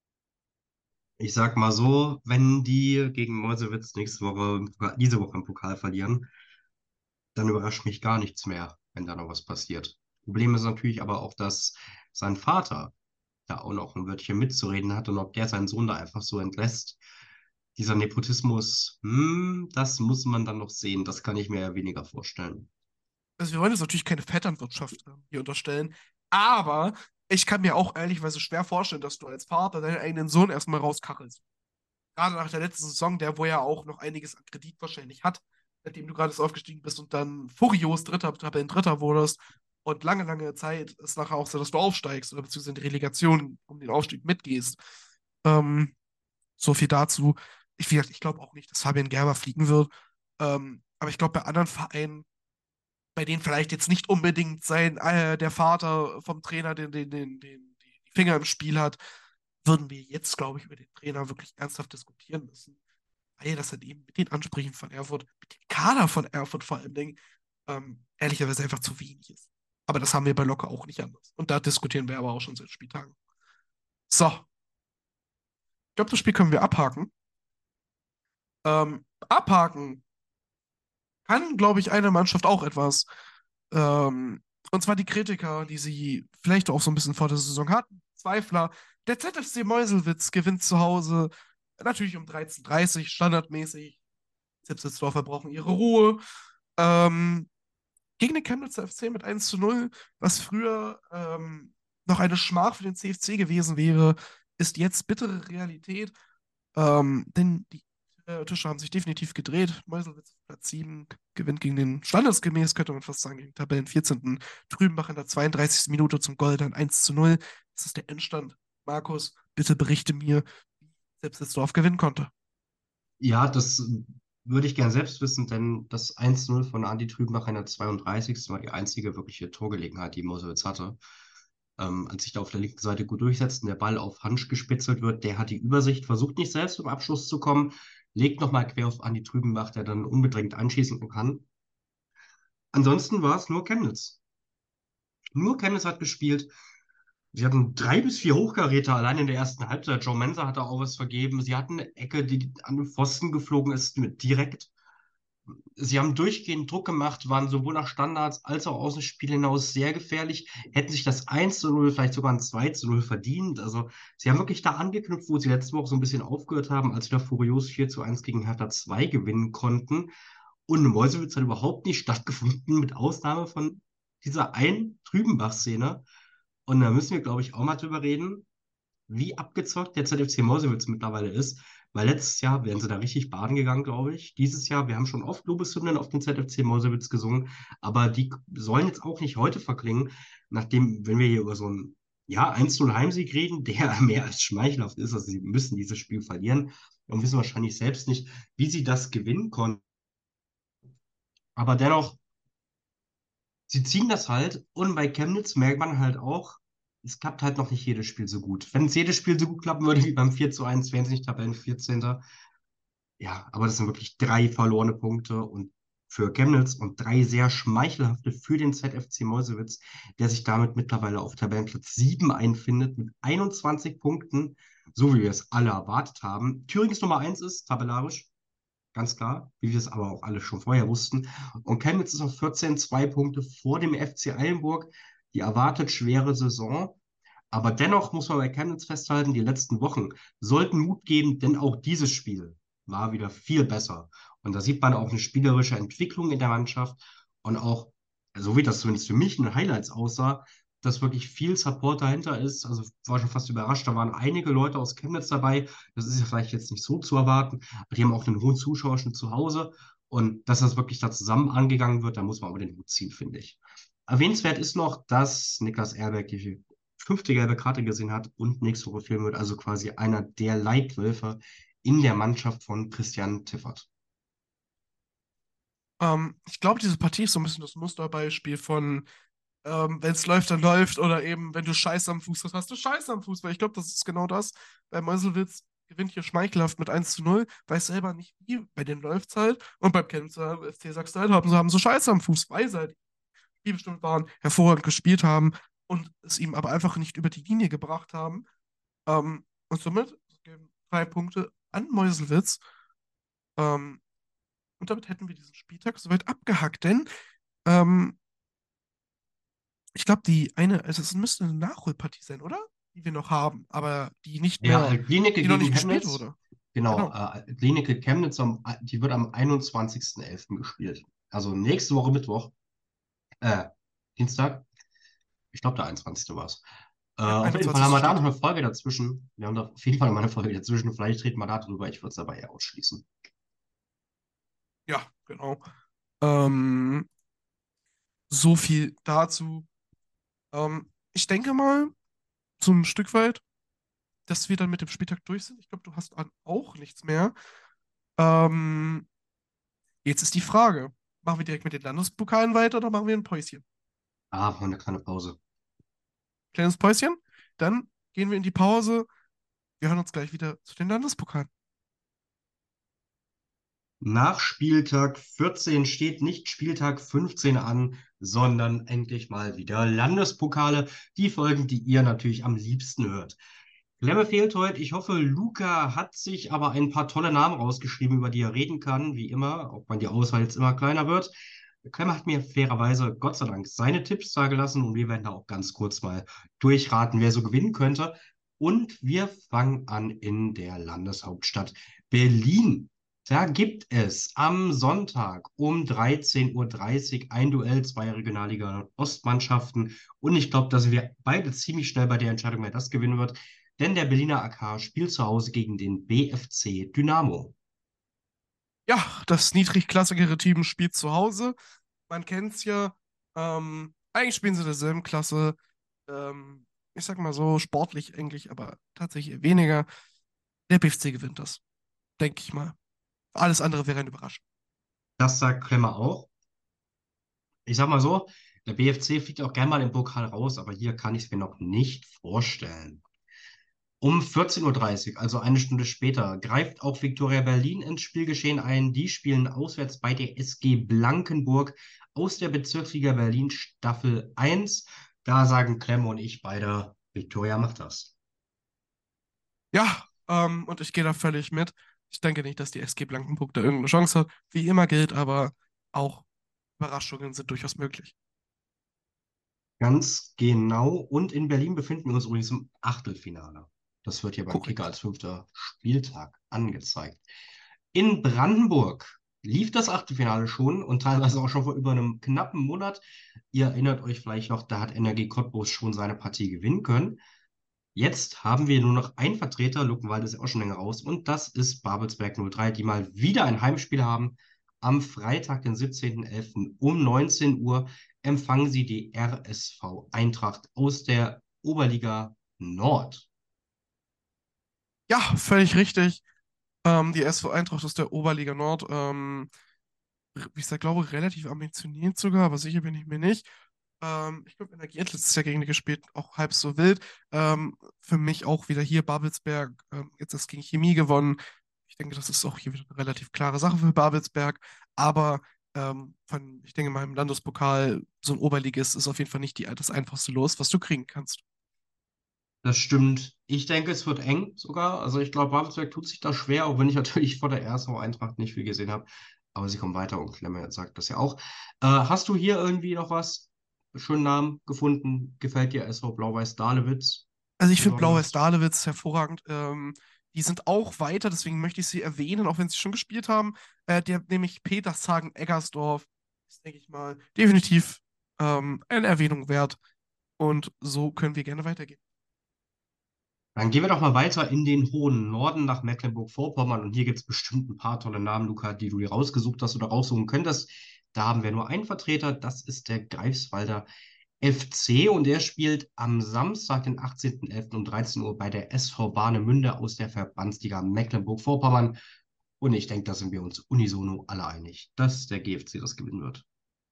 Ich sag mal so, wenn die gegen Meuselwitz nächste Woche, diese Woche im Pokal verlieren, dann überrascht mich gar nichts mehr, wenn da noch was passiert. Problem ist natürlich aber auch, dass sein Vater da auch noch ein Wörtchen mitzureden hat und ob der seinen Sohn da einfach so entlässt. Dieser Nepotismus, hm, das muss man dann noch sehen. Das kann ich mir ja weniger vorstellen. Also wir wollen jetzt natürlich keine Vetternwirtschaft äh, hier unterstellen, aber ich kann mir auch ehrlicherweise schwer vorstellen, dass du als Vater deinen eigenen Sohn erstmal rauskachelst. Gerade nach der letzten Saison, der wo ja auch noch einiges an Kredit wahrscheinlich hat, seitdem du gerade erst aufgestiegen bist und dann furios Dritter, Tabellendritter wurdest und lange, lange Zeit ist nachher auch so, dass du aufsteigst oder beziehungsweise in die Relegation um den Aufstieg mitgehst. Ähm, so viel dazu. Ich, wie gesagt, ich glaube auch nicht, dass Fabian Gerber fliegen wird. Ähm, aber ich glaube, bei anderen Vereinen, bei denen vielleicht jetzt nicht unbedingt sein, äh, der Vater vom Trainer den, den, den, den, die Finger im Spiel hat, würden wir jetzt, glaube ich, über den Trainer wirklich ernsthaft diskutieren müssen. weil das halt eben mit den Ansprüchen von Erfurt, mit dem Kader von Erfurt vor allen Dingen, ähm, ehrlicherweise einfach zu wenig ist. Aber das haben wir bei Locke auch nicht anders. Und da diskutieren wir aber auch schon seit Spieltagen. So, ich glaube, das Spiel können wir abhaken. Ähm, abhaken kann, glaube ich, eine Mannschaft auch etwas. Ähm, und zwar die Kritiker, die sie vielleicht auch so ein bisschen vor der Saison hatten. Zweifler. Der Z F C Meuselwitz gewinnt zu Hause. Natürlich um dreizehn Uhr dreißig, standardmäßig. Zipsitzdorfer brauchen ihre Ruhe. Ähm, gegen den Chemnitzer F C mit eins zu null, was früher ähm, noch eine Schmach für den C F C gewesen wäre, ist jetzt bittere Realität. Ähm, denn die äh, Tische haben sich definitiv gedreht. Meuselwitz auf Platz sieben gewinnt gegen den standesgemäß, könnte man fast sagen, gegen Tabellen vierzehnten Trübenbach in der zweiunddreißigsten Minute zum Goldern eins zu null. Das ist der Endstand. Markus, bitte berichte mir, wie Sepsitsdorf gewinnen konnte. Ja, das äh, würde ich gern selbst wissen, denn das eins zu null von Andi Trübenbach in der zweiunddreißigsten war die einzige wirkliche Torgelegenheit, die Mosewitz hatte. Ähm, als sich da auf der linken Seite gut durchsetzt und der Ball auf Hansch gespitzelt wird, der hat die Übersicht, versucht nicht selbst zum Abschluss zu kommen, legt nochmal quer auf Andi Trübenbach, der dann unbedrängt anschießen kann. Ansonsten war es nur Chemnitz. Nur Chemnitz hat gespielt. Sie hatten drei bis vier Hochkaräter allein in der ersten Halbzeit. Joe Mensa hat da auch was vergeben. Sie hatten eine Ecke, die an den Pfosten geflogen ist, mit direkt. Sie haben durchgehend Druck gemacht, waren sowohl nach Standards als auch aus dem Spiel hinaus sehr gefährlich, hätten sich das eins zu null, vielleicht sogar ein zwei zu null verdient. Also sie haben wirklich da angeknüpft, wo sie letzte Woche so ein bisschen aufgehört haben, als sie da furios vier zu eins gegen Hertha zwei gewinnen konnten. Und Meuselwitz hat überhaupt nicht stattgefunden, mit Ausnahme von dieser einen Trübenbach-Szene. Und da müssen wir, glaube ich, auch mal drüber reden, wie abgezockt der Z F C Meuselwitz mittlerweile ist. Weil letztes Jahr wären sie da richtig baden gegangen, glaube ich. Dieses Jahr, wir haben schon oft Lobeshymnen auf den Z F C Meuselwitz gesungen, aber die sollen jetzt auch nicht heute verklingen, nachdem, wenn wir hier über so einen, ja, eins zu null Heimsieg reden, der mehr als schmeichelhaft ist. Also sie müssen dieses Spiel verlieren und wissen wahrscheinlich selbst nicht, wie sie das gewinnen konnten. Aber dennoch, sie ziehen das halt und bei Chemnitz merkt man halt auch, es klappt halt noch nicht jedes Spiel so gut. Wenn es jedes Spiel so gut klappen würde wie beim vier zu eins, wären sie nicht Tabellen vierzehnter. Ja, aber das sind wirklich drei verlorene Punkte und für Chemnitz und drei sehr schmeichelhafte für den Z F C Meuselwitz, der sich damit mittlerweile auf Tabellenplatz sieben einfindet mit einundzwanzig Punkten, so wie wir es alle erwartet haben. Thüringens Nummer eins ist tabellarisch, ganz klar, wie wir es aber auch alle schon vorher wussten. Und Chemnitz ist auf vierzehn, zwei Punkte vor dem F C Eilenburg. Die erwartet schwere Saison. Aber dennoch muss man bei Chemnitz festhalten, die letzten Wochen sollten Mut geben, denn auch dieses Spiel war wieder viel besser. Und da sieht man auch eine spielerische Entwicklung in der Mannschaft und auch, so wie das zumindest für mich in den Highlights aussah, dass wirklich viel Support dahinter ist. Also war schon fast überrascht, da waren einige Leute aus Chemnitz dabei. Das ist ja vielleicht jetzt nicht so zu erwarten, aber die haben auch einen hohen Zuschauerschnitt zu Hause. Und dass das wirklich da zusammen angegangen wird, da muss man aber den Hut ziehen, finde ich. Erwähnenswert ist noch, dass Niklas Erberg die fünfte gelbe Karte gesehen hat und nächste Woche fehlen wird, also quasi einer der Leitwölfe in der Mannschaft von Christian Tiffert. Ähm, ich glaube, diese Partie ist so ein bisschen das Musterbeispiel von, ähm, wenn es läuft, dann läuft, oder eben, wenn du Scheiße am Fuß hast, hast du Scheiße am Fuß, weil ich glaube, das ist genau das. Bei Meuselwitz gewinnt hier schmeichelhaft mit eins zu null, weiß selber nicht wie, bei denen läuft es halt. Und beim Chemnitzer F C sagst du halt, haben sie, haben sie Scheiße am Fuß, weil sie halt bestimmt waren, hervorragend gespielt haben und es ihm aber einfach nicht über die Linie gebracht haben. Ähm, und somit geben drei Punkte an Meuselwitz. Ähm, und damit hätten wir diesen Spieltag soweit abgehackt, denn ähm, ich glaube, die eine, also es müsste eine Nachholpartie sein, oder? Die wir noch haben, aber die nicht Ja, mehr, äh, Klinike die noch gegen nicht gespielt Chemnitz, wurde. genau, Genau. äh, Klinike Chemnitz, am, die wird am einundzwanzigsten elften gespielt. Also nächste Woche Mittwoch, äh, Dienstag, ich glaube der einundzwanzigste war es. Äh, Ja, auf jeden Fall haben einundzwanzigste wir da noch steht. eine Folge dazwischen. Wir haben da auf jeden Fall mal eine Folge dazwischen. Vielleicht reden wir da drüber. Ich würde es aber eher ausschließen. Ja, genau. Ähm, so viel dazu. Ähm, ich denke mal, so ein Stück weit, dass wir dann mit dem Spieltag durch sind. Ich glaube, du hast an auch nichts mehr. Ähm, jetzt ist die Frage, machen wir direkt mit den Landespokalen weiter oder machen wir ein Päuschen? Ah, mal eine kleine Pause. Kleines Päuschen, dann gehen wir in die Pause. Wir hören uns gleich wieder zu den Landespokalen. Nach Spieltag vierzehn steht nicht Spieltag fünfzehn an, sondern endlich mal wieder Landespokale, die Folgen, die ihr natürlich am liebsten hört. Klemme fehlt heute. Ich hoffe, Luca hat sich aber ein paar tolle Namen rausgeschrieben, über die er reden kann, wie immer, auch wenn die Auswahl jetzt immer kleiner wird. Klemme hat mir fairerweise, Gott sei Dank, seine Tipps dagelassen und wir werden da auch ganz kurz mal durchraten, wer so gewinnen könnte. Und wir fangen an in der Landeshauptstadt Berlin. Da gibt es am Sonntag um dreizehn Uhr dreißig ein Duell zweier Regionalliga-Ostmannschaften. Und ich glaube, dass wir beide ziemlich schnell bei der Entscheidung, wer das gewinnen wird. Denn der Berliner A K spielt zu Hause gegen den B F C Dynamo. Ja, das niedrigklassigere Team spielt zu Hause. Man kennt es ja. Ähm, eigentlich spielen sie in derselben Klasse. Ähm, ich sag mal so, sportlich eigentlich, aber tatsächlich eher weniger. Der B F C gewinnt das, denke ich mal. Alles andere wäre eine Überraschung. Das sagt Klemmer auch. Ich sag mal so, der B F C fliegt auch gerne mal im Pokal raus, aber hier kann ich es mir noch nicht vorstellen. Um vierzehn Uhr dreißig, also eine Stunde später, greift auch Viktoria Berlin ins Spielgeschehen ein. Die spielen auswärts bei der S G Blankenburg aus der Bezirksliga Berlin Staffel eins. Da sagen Clem und ich beide, Viktoria macht das. Ja, ähm, und ich gehe da völlig mit. Ich denke nicht, dass die S G Blankenburg da irgendeine Chance hat. Wie immer gilt aber, auch Überraschungen sind durchaus möglich. Ganz genau. Und in Berlin befinden wir uns übrigens im Achtelfinale. Das wird hier beim Kicker Korrekt. als fünfter Spieltag angezeigt. In Brandenburg lief das Achtelfinale schon und teilweise auch schon vor über einem knappen Monat. Ihr erinnert euch vielleicht noch, da hat Energie Cottbus schon seine Partie gewinnen können. Jetzt haben wir nur noch einen Vertreter, Luckenwalde ist ja auch schon länger raus, und das ist Babelsberg null drei, die mal wieder ein Heimspiel haben. Am Freitag, den siebzehnten elften um neunzehn Uhr empfangen sie die R S V Eintracht aus der Oberliga Nord. Ja, völlig richtig. Ähm, die S V Eintracht aus der Oberliga Nord, ähm, ich sag, glaube, relativ ambitioniert sogar, aber sicher bin ich mir nicht. Ähm, ich glaube, Energie hat letztes Jahr gegen die gespielt, auch halb so wild. Ähm, für mich auch wieder hier Babelsberg, ähm, jetzt das gegen Chemie gewonnen. Ich denke, das ist auch hier wieder eine relativ klare Sache für Babelsberg. Aber ähm, von, ich denke mal, im Landespokal, so ein Oberligist ist auf jeden Fall nicht die, das einfachste Los, was du kriegen kannst. Das stimmt. Ich denke, es wird eng sogar. Also ich glaube, Babelsberg tut sich da schwer, auch wenn ich natürlich vor der R S V Eintracht nicht viel gesehen habe. Aber sie kommen weiter und Klemme sagt das ja auch. Äh, hast du hier irgendwie noch was? Schönen Namen gefunden? Gefällt dir S V Blau-Weiß Dahlewitz Also ich finde besonders? Blau-Weiß-Dahlewitz hervorragend. Ähm, die sind auch weiter, deswegen möchte ich sie erwähnen, auch wenn sie schon gespielt haben. Äh, der nämlich Petershagen-Eggersdorf ist, denke ich mal, definitiv ähm, eine Erwähnung wert. Und so können wir gerne weitergehen. Dann gehen wir doch mal weiter in den hohen Norden nach Mecklenburg-Vorpommern. Und hier gibt es bestimmt ein paar tolle Namen, Luca, die du dir rausgesucht hast oder raussuchen könntest. Da haben wir nur einen Vertreter, das ist der Greifswalder F C und der spielt am Samstag, den achtzehnten elften um dreizehn Uhr bei der S V Warnemünde aus der Verbandsliga Mecklenburg-Vorpommern. Und ich denke, da sind wir uns unisono alle einig, dass der G F C das gewinnen wird.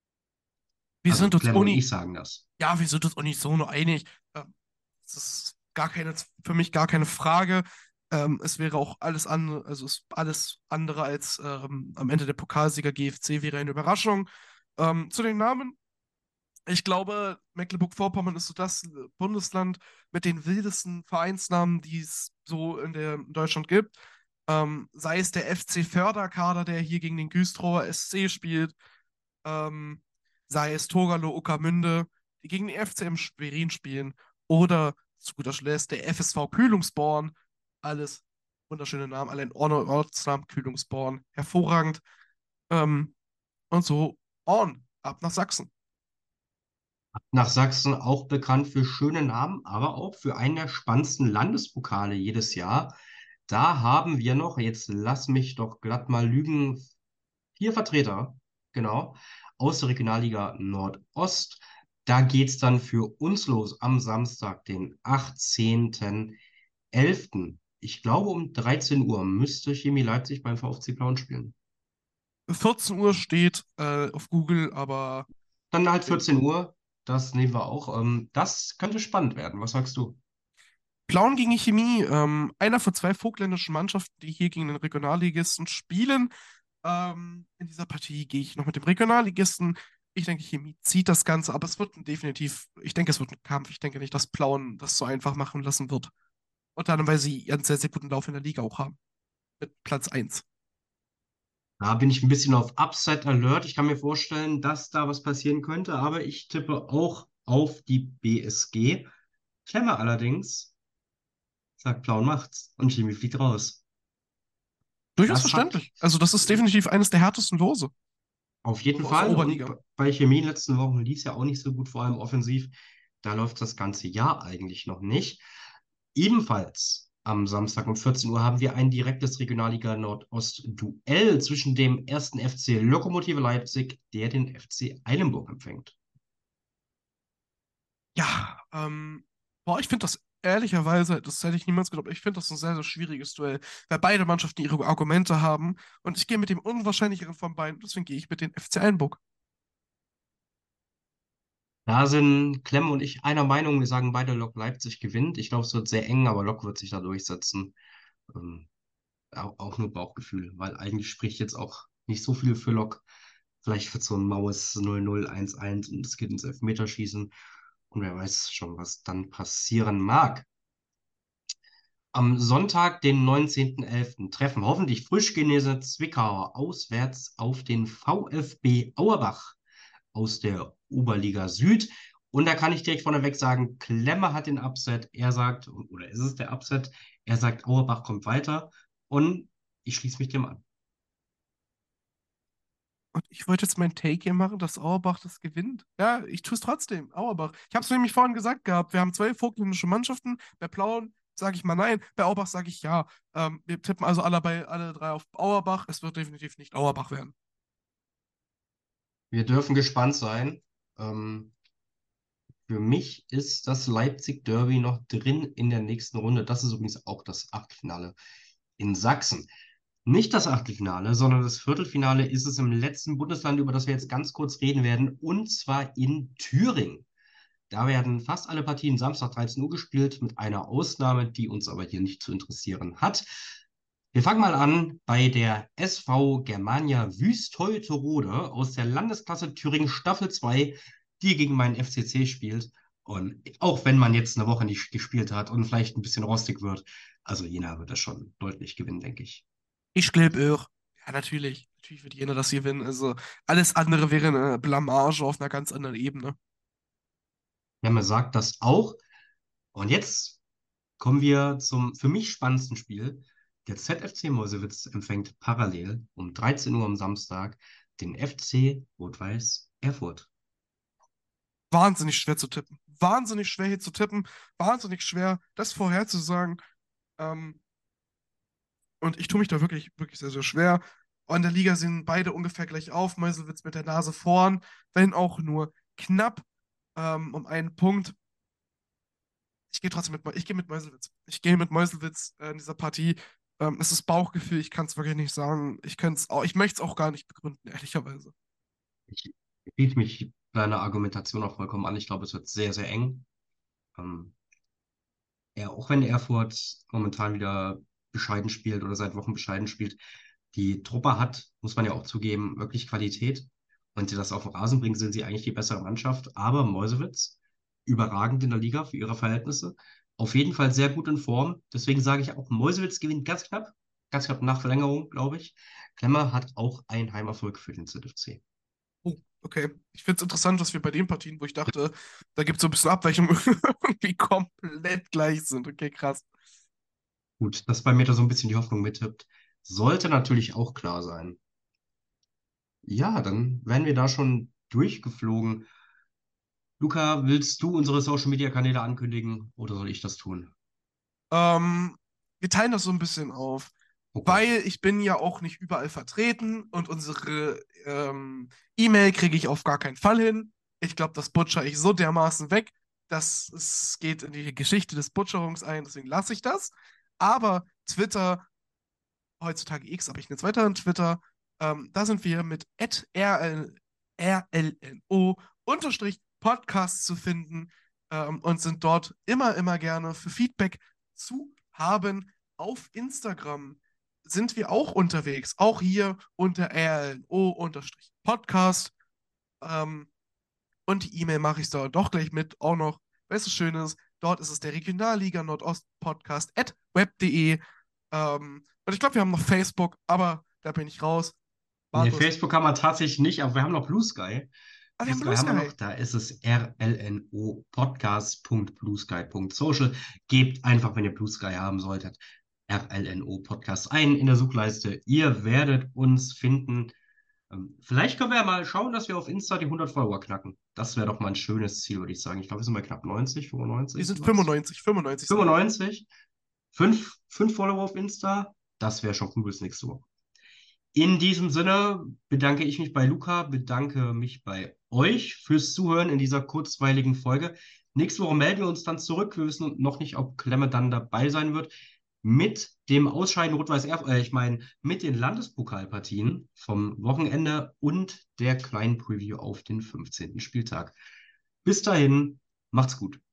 Wir Also sind uns Clem und Uni, ich sagen das. ja, wir sind uns unisono einig. Ähm, das ist gar keine, für mich gar keine Frage. Ähm, es wäre auch alles andere, also es, alles andere als ähm, am Ende der Pokalsieger G F C wäre eine Überraschung. Ähm, zu den Namen. Ich glaube, Mecklenburg-Vorpommern ist so das Bundesland mit den wildesten Vereinsnamen, die es so in, der, in Deutschland gibt. Ähm, sei es der F C Förderkader, der hier gegen den Güstrower S C spielt, ähm, sei es Torgalo Ueckermünde, die gegen den F C M Schwerin spielen, oder zu guter Letzt der F S V Kühlungsborn. Alles wunderschöne Namen, alle in Or- Ortsnamen Kühlungsborn. Hervorragend. Ähm, und so on, ab nach Sachsen. Nach Sachsen auch bekannt für schöne Namen, aber auch für einen der spannendsten Landespokale jedes Jahr. Da haben wir noch, jetzt lass mich doch glatt mal lügen, vier Vertreter, genau, aus der Regionalliga Nordost. Da geht's dann für uns los am Samstag, den achtzehnten elften. Ich glaube, um dreizehn Uhr müsste Chemie Leipzig beim VfC Plauen spielen. vierzehn Uhr steht äh, auf Google, aber Dann halt den vierzehn Uhr, das nehmen wir auch. Ähm, das könnte spannend werden. Was sagst du? Plauen gegen Chemie, ähm, einer von zwei vogtländischen Mannschaften, die hier gegen den Regionalligisten spielen. Ähm, in dieser Partie gehe ich noch mit dem Regionalligisten. Ich denke, Chemie zieht das Ganze, aber es wird ein definitiv, ich denke, es wird ein Kampf. Ich denke nicht, dass Plauen das so einfach machen lassen wird. Unter anderem, weil sie einen sehr, sehr guten Lauf in der Liga auch haben. Mit Platz eins. Da bin ich ein bisschen auf Upside Alert. Ich kann mir vorstellen, dass da was passieren könnte, aber ich tippe auch auf die B S G. Klemme allerdings sagt, Plauen macht's und Chemie fliegt raus. Durchaus Das hat verständlich. Also, das ist definitiv eines der härtesten Lose. auf jeden So aus der Fall. Und Oberliga. b- bei Chemie in den letzten Wochen lief es ja auch nicht so gut, vor allem offensiv. Da läuft das ganze Jahr eigentlich noch nicht. Ebenfalls am Samstag um vierzehn Uhr haben wir ein direktes Regionalliga Nordost-Duell zwischen dem ersten F C Lokomotive Leipzig, der den F C Eilenburg empfängt. Ja, ähm, boah, ich finde das ehrlicherweise, das hätte ich niemals geglaubt, ich finde das ein sehr, sehr schwieriges Duell, weil beide Mannschaften ihre Argumente haben und ich gehe mit dem unwahrscheinlicheren von beiden, deswegen gehe ich mit den F C Einburg. Da sind Clem und ich einer Meinung. Wir sagen beide, Lok Leipzig gewinnt. Ich glaube, es wird sehr eng, aber Lok wird sich da durchsetzen. Ähm, auch, auch nur Bauchgefühl, weil eigentlich spricht jetzt auch nicht so viel für Lok. Vielleicht wird so ein maues null null, eins eins und es geht ins Elfmeterschießen. Und wer weiß schon, was dann passieren mag. Am Sonntag, den neunzehnten elften treffen hoffentlich frisch genesene Zwickauer auswärts auf den VfB Auerbach aus der Oberliga Süd. Und da kann ich direkt vorneweg sagen, Klemmer hat den Upset. Er sagt, oder ist es der Upset? Er sagt, Auerbach kommt weiter. Und ich schließe mich dem an. Und ich wollte jetzt mein Take hier machen, dass Auerbach das gewinnt. Ja, ich tue es trotzdem. Auerbach. Ich habe es nämlich vorhin gesagt gehabt. Wir haben zwei vogtländische Mannschaften. Bei Plauen sage ich mal nein. Bei Auerbach sage ich ja. Ähm, wir tippen also alle, bei, alle drei auf Auerbach. Es wird definitiv nicht Auerbach werden. Wir dürfen gespannt sein. Ähm, für mich ist das Leipzig-Derby noch drin in der nächsten Runde. Das ist übrigens auch das Achtelfinale in Sachsen. Nicht das Achtelfinale, sondern das Viertelfinale ist es im letzten Bundesland, über das wir jetzt ganz kurz reden werden, und zwar in Thüringen. Da werden fast alle Partien Samstag dreizehn Uhr gespielt, mit einer Ausnahme, die uns aber hier nicht zu interessieren hat. Wir fangen mal an bei der S V Germania Wüst-Teutoburg aus der Landesklasse Thüringen Staffel zwei, die gegen meinen F C C spielt. Und auch wenn man jetzt eine Woche nicht gespielt hat und vielleicht ein bisschen rostig wird, also Jena wird das schon deutlich gewinnen, denke ich. Ich glaube auch. Ja, natürlich. Natürlich wird jener das hier gewinnen. Also alles andere wäre eine Blamage auf einer ganz anderen Ebene. Ja, man sagt das auch. Und jetzt kommen wir zum für mich spannendsten Spiel. Der Z F C Meuselwitz empfängt parallel um dreizehn Uhr am Samstag den F C Rot-Weiß Erfurt. Wahnsinnig schwer zu tippen. Wahnsinnig schwer hier zu tippen. Wahnsinnig schwer, das vorherzusagen. Ähm, und ich tue mich da wirklich, wirklich sehr, sehr schwer. In der Liga sind beide ungefähr gleich auf. Meuselwitz mit der Nase vorn, wenn auch nur knapp ähm, um einen Punkt. Ich gehe trotzdem mit, Meu- ich gehe mit Meuselwitz. Ich gehe mit Meuselwitz äh, in dieser Partie. Ähm, es ist Bauchgefühl, ich kann es wirklich nicht sagen. Ich könnte es auch, ich möchte es auch gar nicht begründen, ehrlicherweise. Ich biete mich deiner Argumentation auch vollkommen an. Ich glaube, es wird sehr, sehr eng. Ähm, ja, auch wenn Erfurt momentan wieder bescheiden spielt oder seit Wochen bescheiden spielt, die Truppe hat, muss man ja auch zugeben, wirklich Qualität. Wenn sie das auf den Rasen bringen, sind sie eigentlich die bessere Mannschaft. Aber Meuselwitz, überragend in der Liga für ihre Verhältnisse. Auf jeden Fall sehr gut in Form. Deswegen sage ich auch, Meuselwitz gewinnt ganz knapp. Ganz knapp nach Verlängerung, glaube ich. Klemmer hat auch einen Heimerfolg für den Z F C. Oh, okay. Ich finde es interessant, dass wir bei den Partien, wo ich dachte, da gibt es so ein bisschen Abweichung, irgendwie komplett gleich sind. Okay, krass. Gut, dass bei mir da so ein bisschen die Hoffnung mittippt, sollte natürlich auch klar sein. Ja, dann wären wir da schon durchgeflogen. Luca, willst du unsere Social Media Kanäle ankündigen oder soll ich das tun? Ähm, wir teilen das so ein bisschen auf, Oh Gott. weil ich bin ja auch nicht überall vertreten und unsere ähm, E-Mail kriege ich auf gar keinen Fall hin. Ich glaube, das butcher ich so dermaßen weg, dass es geht in die Geschichte des Butcherungs ein, deswegen lasse ich das. Aber Twitter, heutzutage X, aber ich nenne es weiterhin Twitter, ähm, da sind wir mit R L, R L N O unterstrich Podcast zu finden ähm, und sind dort immer, immer gerne für Feedback zu haben. Auf Instagram sind wir auch unterwegs. Auch hier unter R L N O-Podcast. Ähm, und die E-Mail mache ich da doch gleich mit, auch noch. Weißt du, schön ist, dort ist es der Regionalliga Nordost Podcast at web punkt de. Ähm, und ich glaube, wir haben noch Facebook, aber da bin ich raus. Nee, Markus. Facebook haben wir tatsächlich nicht, aber wir haben noch Blue Sky. Ah, wir haben Blue Blue Sky haben wir Sky. noch, da ist es r l n o podcast punkt bluesky punkt social. Gebt einfach, wenn ihr Blue Sky haben solltet, R L N O Podcast ein in der Suchleiste. Ihr werdet uns finden. Ähm, vielleicht können wir ja mal schauen, dass wir auf Insta die hundert Follower knacken. Das wäre doch mal ein schönes Ziel, würde ich sagen. Ich glaube, wir sind bei knapp neunzig, fünfundneunzig. Wir sind sowas. fünfundneunzig, fünfundneunzig. sind wir. fünfundneunzig. Fünf, fünf Follower auf Insta. Das wäre schon cool bis nächste Woche. In diesem Sinne bedanke ich mich bei Luca, bedanke mich bei euch fürs Zuhören in dieser kurzweiligen Folge. Nächste Woche melden wir uns dann zurück. Wir wissen noch nicht, ob Klemme dann dabei sein wird. Mit dem Ausscheiden Rot-Weiß Erfurt, äh, ich meine, mit den Landespokalpartien vom Wochenende und der kleinen Preview auf den fünfzehnten Spieltag. Bis dahin, macht's gut.